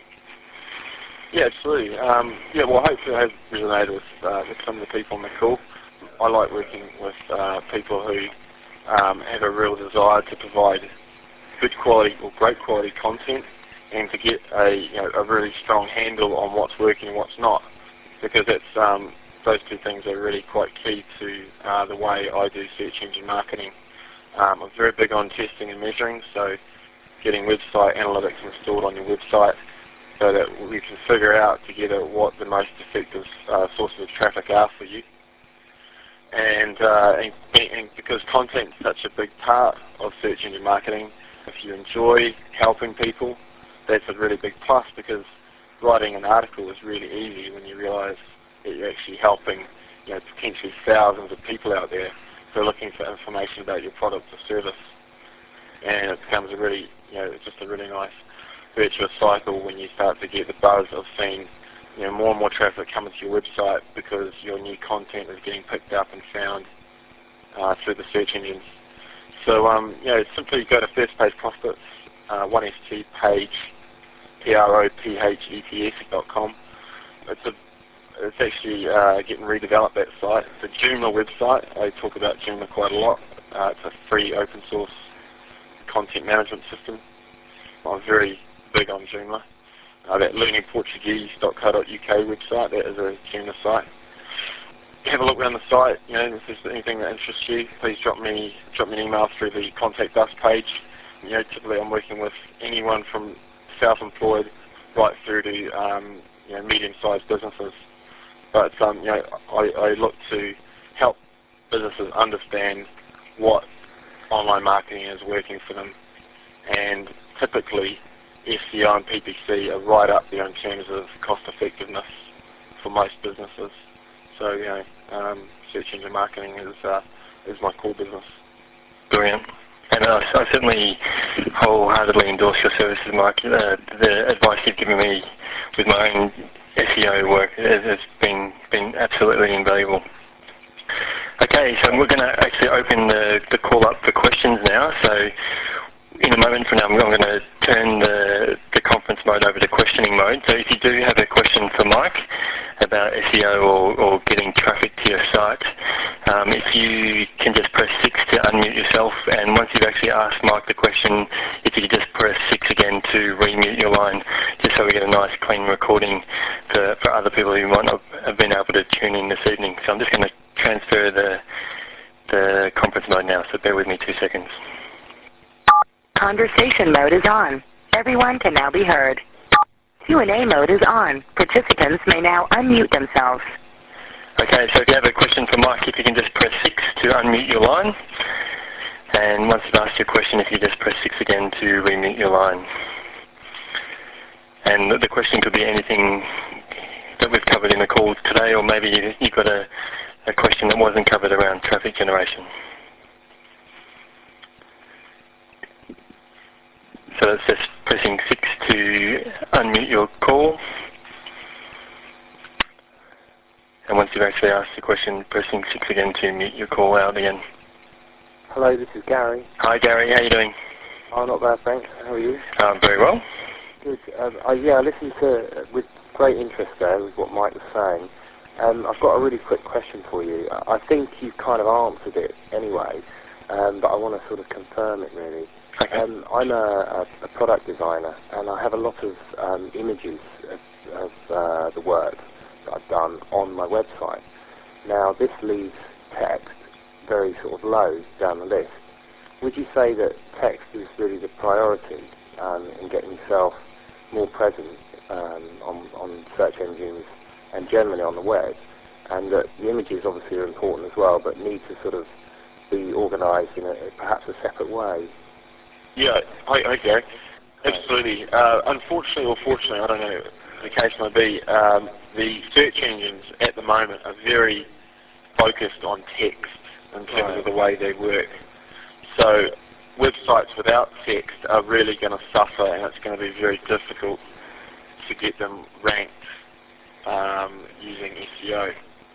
Yeah, absolutely. Um, yeah, well, hopefully I have resonated with, uh, with some of the people on the call. I like working with uh, people who um, have a real desire to provide good quality or great quality content, and to get a, you know, a really strong handle on what's working and what's not, because it's, um, those two things are really quite key to uh, the way I do search engine marketing. Um, I'm very big on testing and measuring, so getting website analytics installed on your website so that we can figure out together what the most effective uh, sources of traffic are for you. And, uh, and, and because content is such a big part of search engine marketing, if you enjoy helping people, that's a really big plus, because writing an article is really easy when you realize that you're actually helping, you know, potentially thousands of people out there who are looking for information about your product or service. And it becomes a really, you know, it's just a really nice virtuous cycle when you start to get the buzz of seeing, you know, more and more traffic coming to your website because your new content is getting picked up and found uh, through the search engines. So, um, you know, simply go to First Page Profits, uh, one S T page, P R O P H E T S dot com. It's a It's actually uh, getting redeveloped, that site. It's a Joomla website. I talk about Joomla quite a lot. Uh, it's a free open source content management system. I'm very big on Joomla. Uh, that learning portuguese dot co dot U K website, that is a Joomla site. Have a look around the site. You know, if there's anything that interests you, please drop me drop me an email through the Contact Us page. You know, typically I'm working with anyone from self-employed right through to um, you know, medium-sized businesses. But um, you know, I, I look to help businesses understand what online marketing is working for them, and typically S E O and P P C are right up there in terms of cost effectiveness for most businesses. So, you know, um, search engine marketing is uh, is my core business. Brilliant. And uh, I certainly wholeheartedly endorse your services, Mike. Uh, the advice you've given me with my own S E O work has been been absolutely invaluable. Okay, so we're going to actually open the, the call up for questions now. So in a moment from now, I'm going to turn the, the conference mode over to questioning mode. So if you do have a question for Mike about S E O or, or getting traffic to your site, um, if you can just press six to unmute yourself, and once you've actually asked Mike the question, if you could just press six again to remute your line, just so we get a nice clean recording for, for other people who might not have been able to tune in this evening. So I'm just going to transfer the, the conference mode now, so bear with me two seconds. Conversation mode is on. Everyone can now be heard. Q and A mode is on. Participants may now unmute themselves. Okay, so if you have a question for Mike, if you can just press six to unmute your line. And once you've asked your question, if you just press six again to remute your line. And the question could be anything that we've covered in the call today, or maybe you've got a, a question that wasn't covered around traffic generation. So that's just pressing six to unmute your call. And once you've actually asked the question, pressing six again to mute your call out again. Hello, this is Gary. Hi Gary, how are you doing? Oh, not bad, thanks. How are you? Um, very well. Good. Um, I, yeah, I listened to, uh, with great interest there, with what Mike was saying. Um, I've got a really quick question for you. I, I think you've kind of answered it anyway, um, but I want to sort of confirm it really. Okay. Um, I'm a, a, a product designer, and I have a lot of um, images of, of uh, the work that I've done on my website. Now, this leaves text very sort of low down the list. Would you say that text is really the priority um, in getting yourself more present um, on, on search engines and generally on the web, and that the images obviously are important as well, but need to sort of be organised in a, perhaps a separate way? Yeah, hi, hi Gary. Absolutely. Uh, unfortunately or fortunately, I don't know, the case may be, um, the search engines at the moment are very focused on text in terms Right. of the way they work. So websites without text are really going to suffer, and it's going to be very difficult to get them ranked um, using S E O.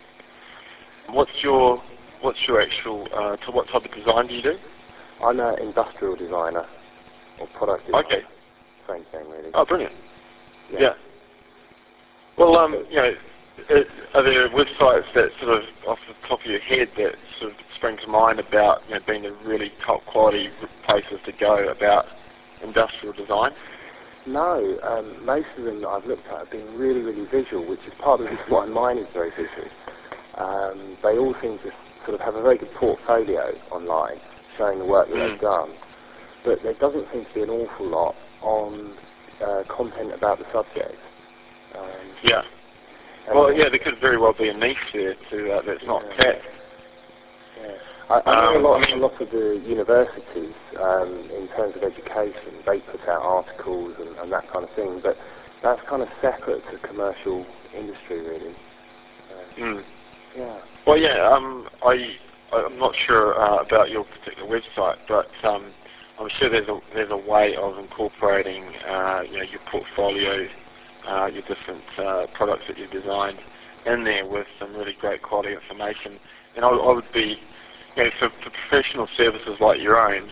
What's your what's your actual uh, to what type of design do you do? I'm an industrial designer or product designer. Okay. Same thing, really. Oh, brilliant. Yeah. Yeah. Well, um, you know, it, are there websites that sort of off the top of your head that sort of spring to mind about, you know, being the really top quality places to go about industrial design? No, um, most of them that I've looked at have been really, really visual, which is part of the reason why mine is very visual. Um, they all seem to sort of have a very good portfolio online, showing the work that Mm. they've done. But there doesn't seem to be an awful lot on uh, content about the subject. Um, Yeah. Well, yeah, there could very well be a niche there to, uh, that's not Yeah. tapped. Yeah. I, I know Um, a lot, I mean- a lot of the universities, um, in terms of education, they put out articles and, and that kind of thing, but that's kind of separate to commercial industry, really. Uh, Mm. yeah. Well, yeah, um, I, I'm not sure uh, about your particular website, but um, I'm sure there's a there's a way of incorporating, uh, you know, your portfolio, uh, your different uh, products that you've designed in there with some really great quality information. And I, I would be, you know, for, for professional services like your own,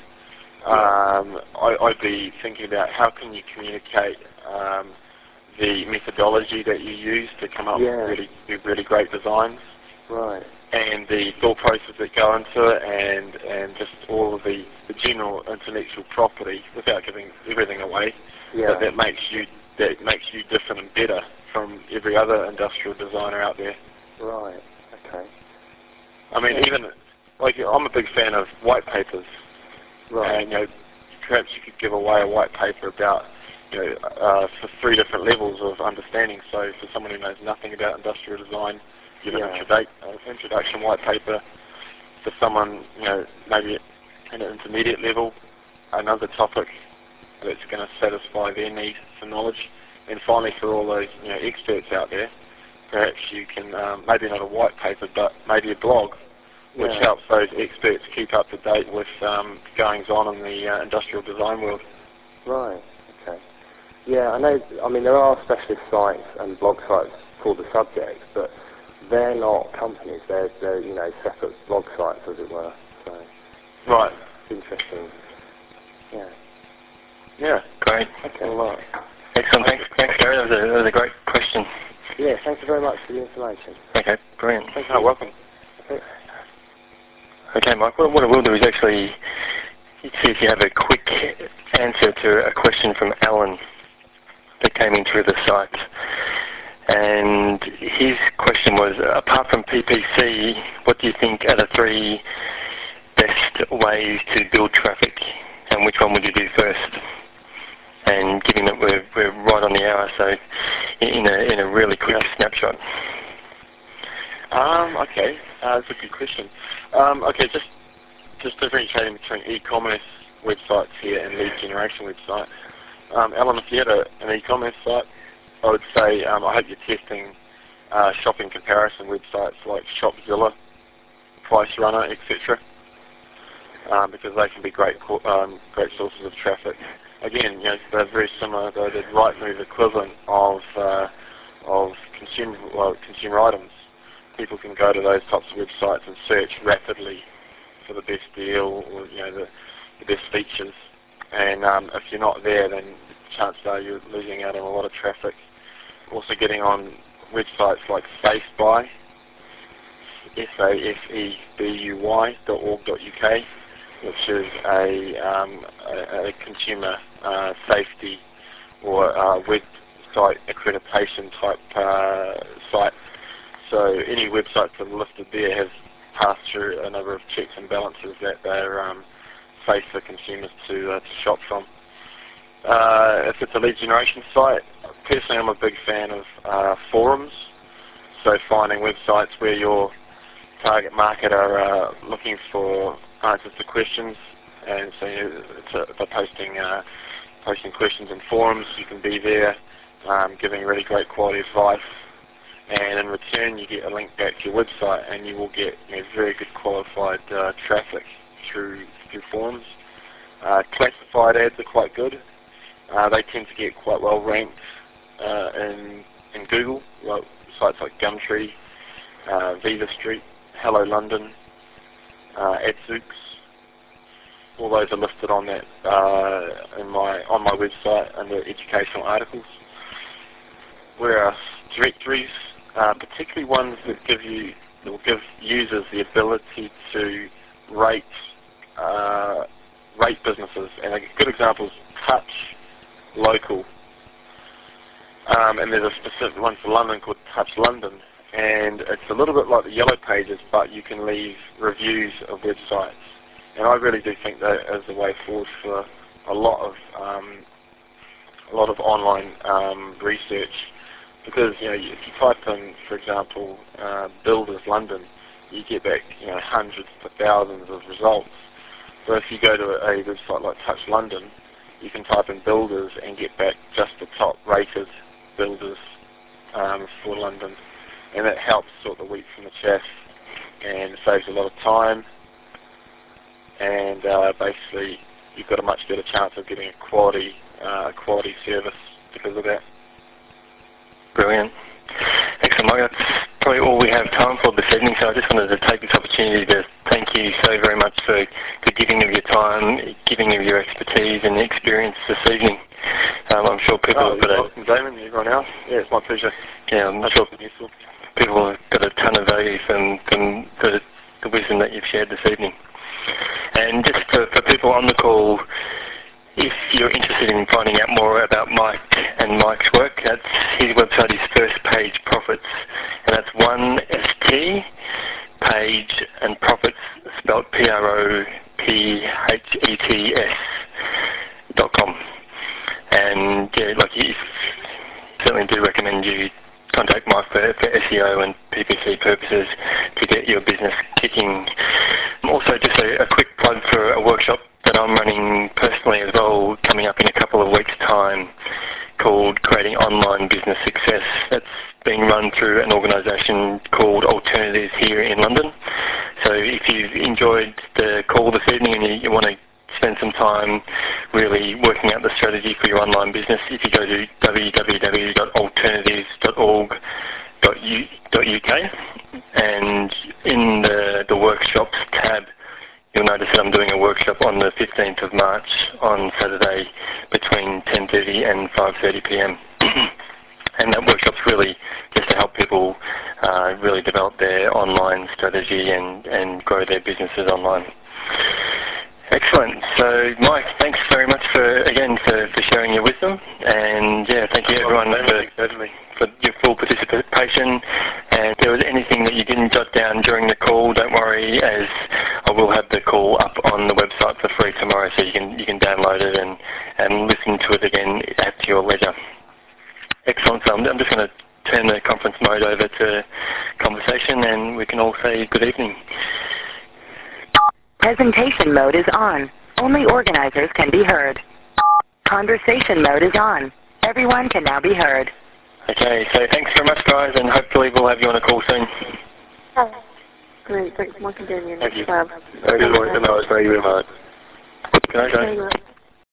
um, I, I'd be thinking about how can you communicate um, the methodology that you use to come up Yeah. with really really great designs, Right. and the thought process that go into it, and and just all of the, the general intellectual property without giving everything away, Yeah. but that makes you that makes you different and better from every other industrial designer out there. Right. Okay. I mean, Yeah. even like I'm a big fan of white papers, Right. and you know, perhaps you could give away a white paper about, you know, uh, for three different levels of understanding. So for someone who knows nothing about industrial design, give Yeah. an introdu- uh, introduction white paper. For someone, you know, maybe at an intermediate level, another topic that's going to satisfy their need for knowledge. And finally, for all those, you know, experts out there, perhaps you can, um, maybe not a white paper, but maybe a blog, which Yeah. helps those experts keep up to date with um, goings on in the uh, industrial design world. Right. Okay. Yeah, I know. I mean, there are specialist sites and blog sites for the subject, but they're not companies. They're, they're you know, separate blog sites, as it were. So Right. it's interesting. Yeah. Yeah. Great. Okay. Well, uh, Excellent. Thanks, thanks Gary. That was, a, that was a great question. Yeah. Thank you very much for the information. Okay, brilliant. Thank oh, you. welcome. Okay. Okay, Mike, what, what I will do is actually see if you have a quick answer to a question from Alan that came in through the site. And his question was, apart from P P C, what do you think are the three best ways to build traffic, and which one would you do first? And given that we're, we're right on the hour, so in a, in a really quick Yeah. snapshot. Um, okay, uh, that's a good question. Um, okay, just just differentiating between e-commerce websites here and lead generation websites. Um, Alan, if you had a, an e-commerce site, I would say um, I hope you're testing uh, shopping comparison websites like Shopzilla, Price Runner, et cetera. Um, because they can be great um, great sources of traffic. Again, you know, they're very similar. They're the Rightmove equivalent of uh, of consumer well, consumer items. People can go to those types of websites and search rapidly for the best deal or you know the, the best features. And um, if you're not there, then chances are you're losing out on a lot of traffic. Also, getting on websites like SafeBuy, S A F E B U Y dot org dot U K, which is a, um, a, a consumer uh, safety or uh, website accreditation type uh, site. So any websites that are listed there have passed through a number of checks and balances that they're um, safe for consumers to, uh, to shop from. Uh, if it's a lead generation site, personally I'm a big fan of uh, forums. So finding websites where your target market are uh, looking for answers to questions, and so you know, it's a, by posting uh, posting questions in forums, you can be there um, giving really great quality advice, and in return you get a link back to your website, and you will get you know, very good qualified uh, traffic through through forums. Uh, classified ads are quite good. Uh, they tend to get quite well ranked uh, in in Google, like sites like Gumtree, uh, Viva Street, Hello London, uh, AdZooks. All those are listed on that uh, in my on my website under educational articles. Whereas directories, uh, particularly ones that give you that will give users the ability to rate uh, rate businesses, and a good example is Touch Local. Um, and there's a specific one for London called Touch London, and it's a little bit like the Yellow Pages, but you can leave reviews of websites. And I really do think that is the way forward for a lot of um, a lot of online um, research, because you know if you type in, for example, uh, Builders London, you get back you know hundreds to thousands of results. So if you go to a, a website like Touch London, you can type in builders and get back just the top rated builders um, for London, and that helps sort the wheat from the chaff and saves a lot of time, and uh, basically you've got a much better chance of getting a quality uh, quality service because of that. Brilliant. Excellent, Mike. That's probably all we have time for this evening, so I just wanted to take this opportunity to thank you so very much for, for giving of your time, giving of your expertise and experience this evening. Um, I'm sure people oh, have got a... welcome, Damon, everyone else. Yeah, it's my pleasure. Yeah, I'm That's sure useful. people have got a ton of value from, from the, the wisdom that you've shared this evening. And just for, for people on the call, if you're interested in finding out more about Mike and Mike's work, that's his website is First Page Profits, and that's one S T, page, and profits spelled P R O P H E T S dot com. And yeah, like you certainly do recommend you contact Mike for, for S E O and P P C purposes to get your business kicking. Also, just a, a quick plug for a workshop that I'm running personally as well, coming up in a couple of weeks' time, called Creating Online Business Success. That's being run through an organisation called Alternatives here in London. So if you've enjoyed the call this evening and you, you want to spend some time really working out the strategy for your online business, if you go to w w w dot alternatives dot org dot U K, and in the, the workshops tab, you'll notice that I'm doing a workshop on the fifteenth of March on Saturday between ten thirty and five thirty p m And that workshop's really just to help people uh, really develop their online strategy and, and grow their businesses online. Excellent. So, Mike, thanks very much for again for, for sharing your wisdom, and yeah, thank you everyone for, for your full participation. And if there was anything that you didn't jot down during the call, don't worry, as I will have the call up on the website for free tomorrow, so you can you can download it and, and listen to it again at your leisure. Excellent. So I'm, I'm just going to turn the conference mode over to conversation, and we can all say good evening. Presentation mode is on. Only organizers can be heard. Conversation mode is on. Everyone can now be heard. Okay, so thanks very much, guys, and hopefully we'll have you on a call soon. Great, thanks, Mike and Damien. Thank you. Fab. Thank you very much. Good night, guys.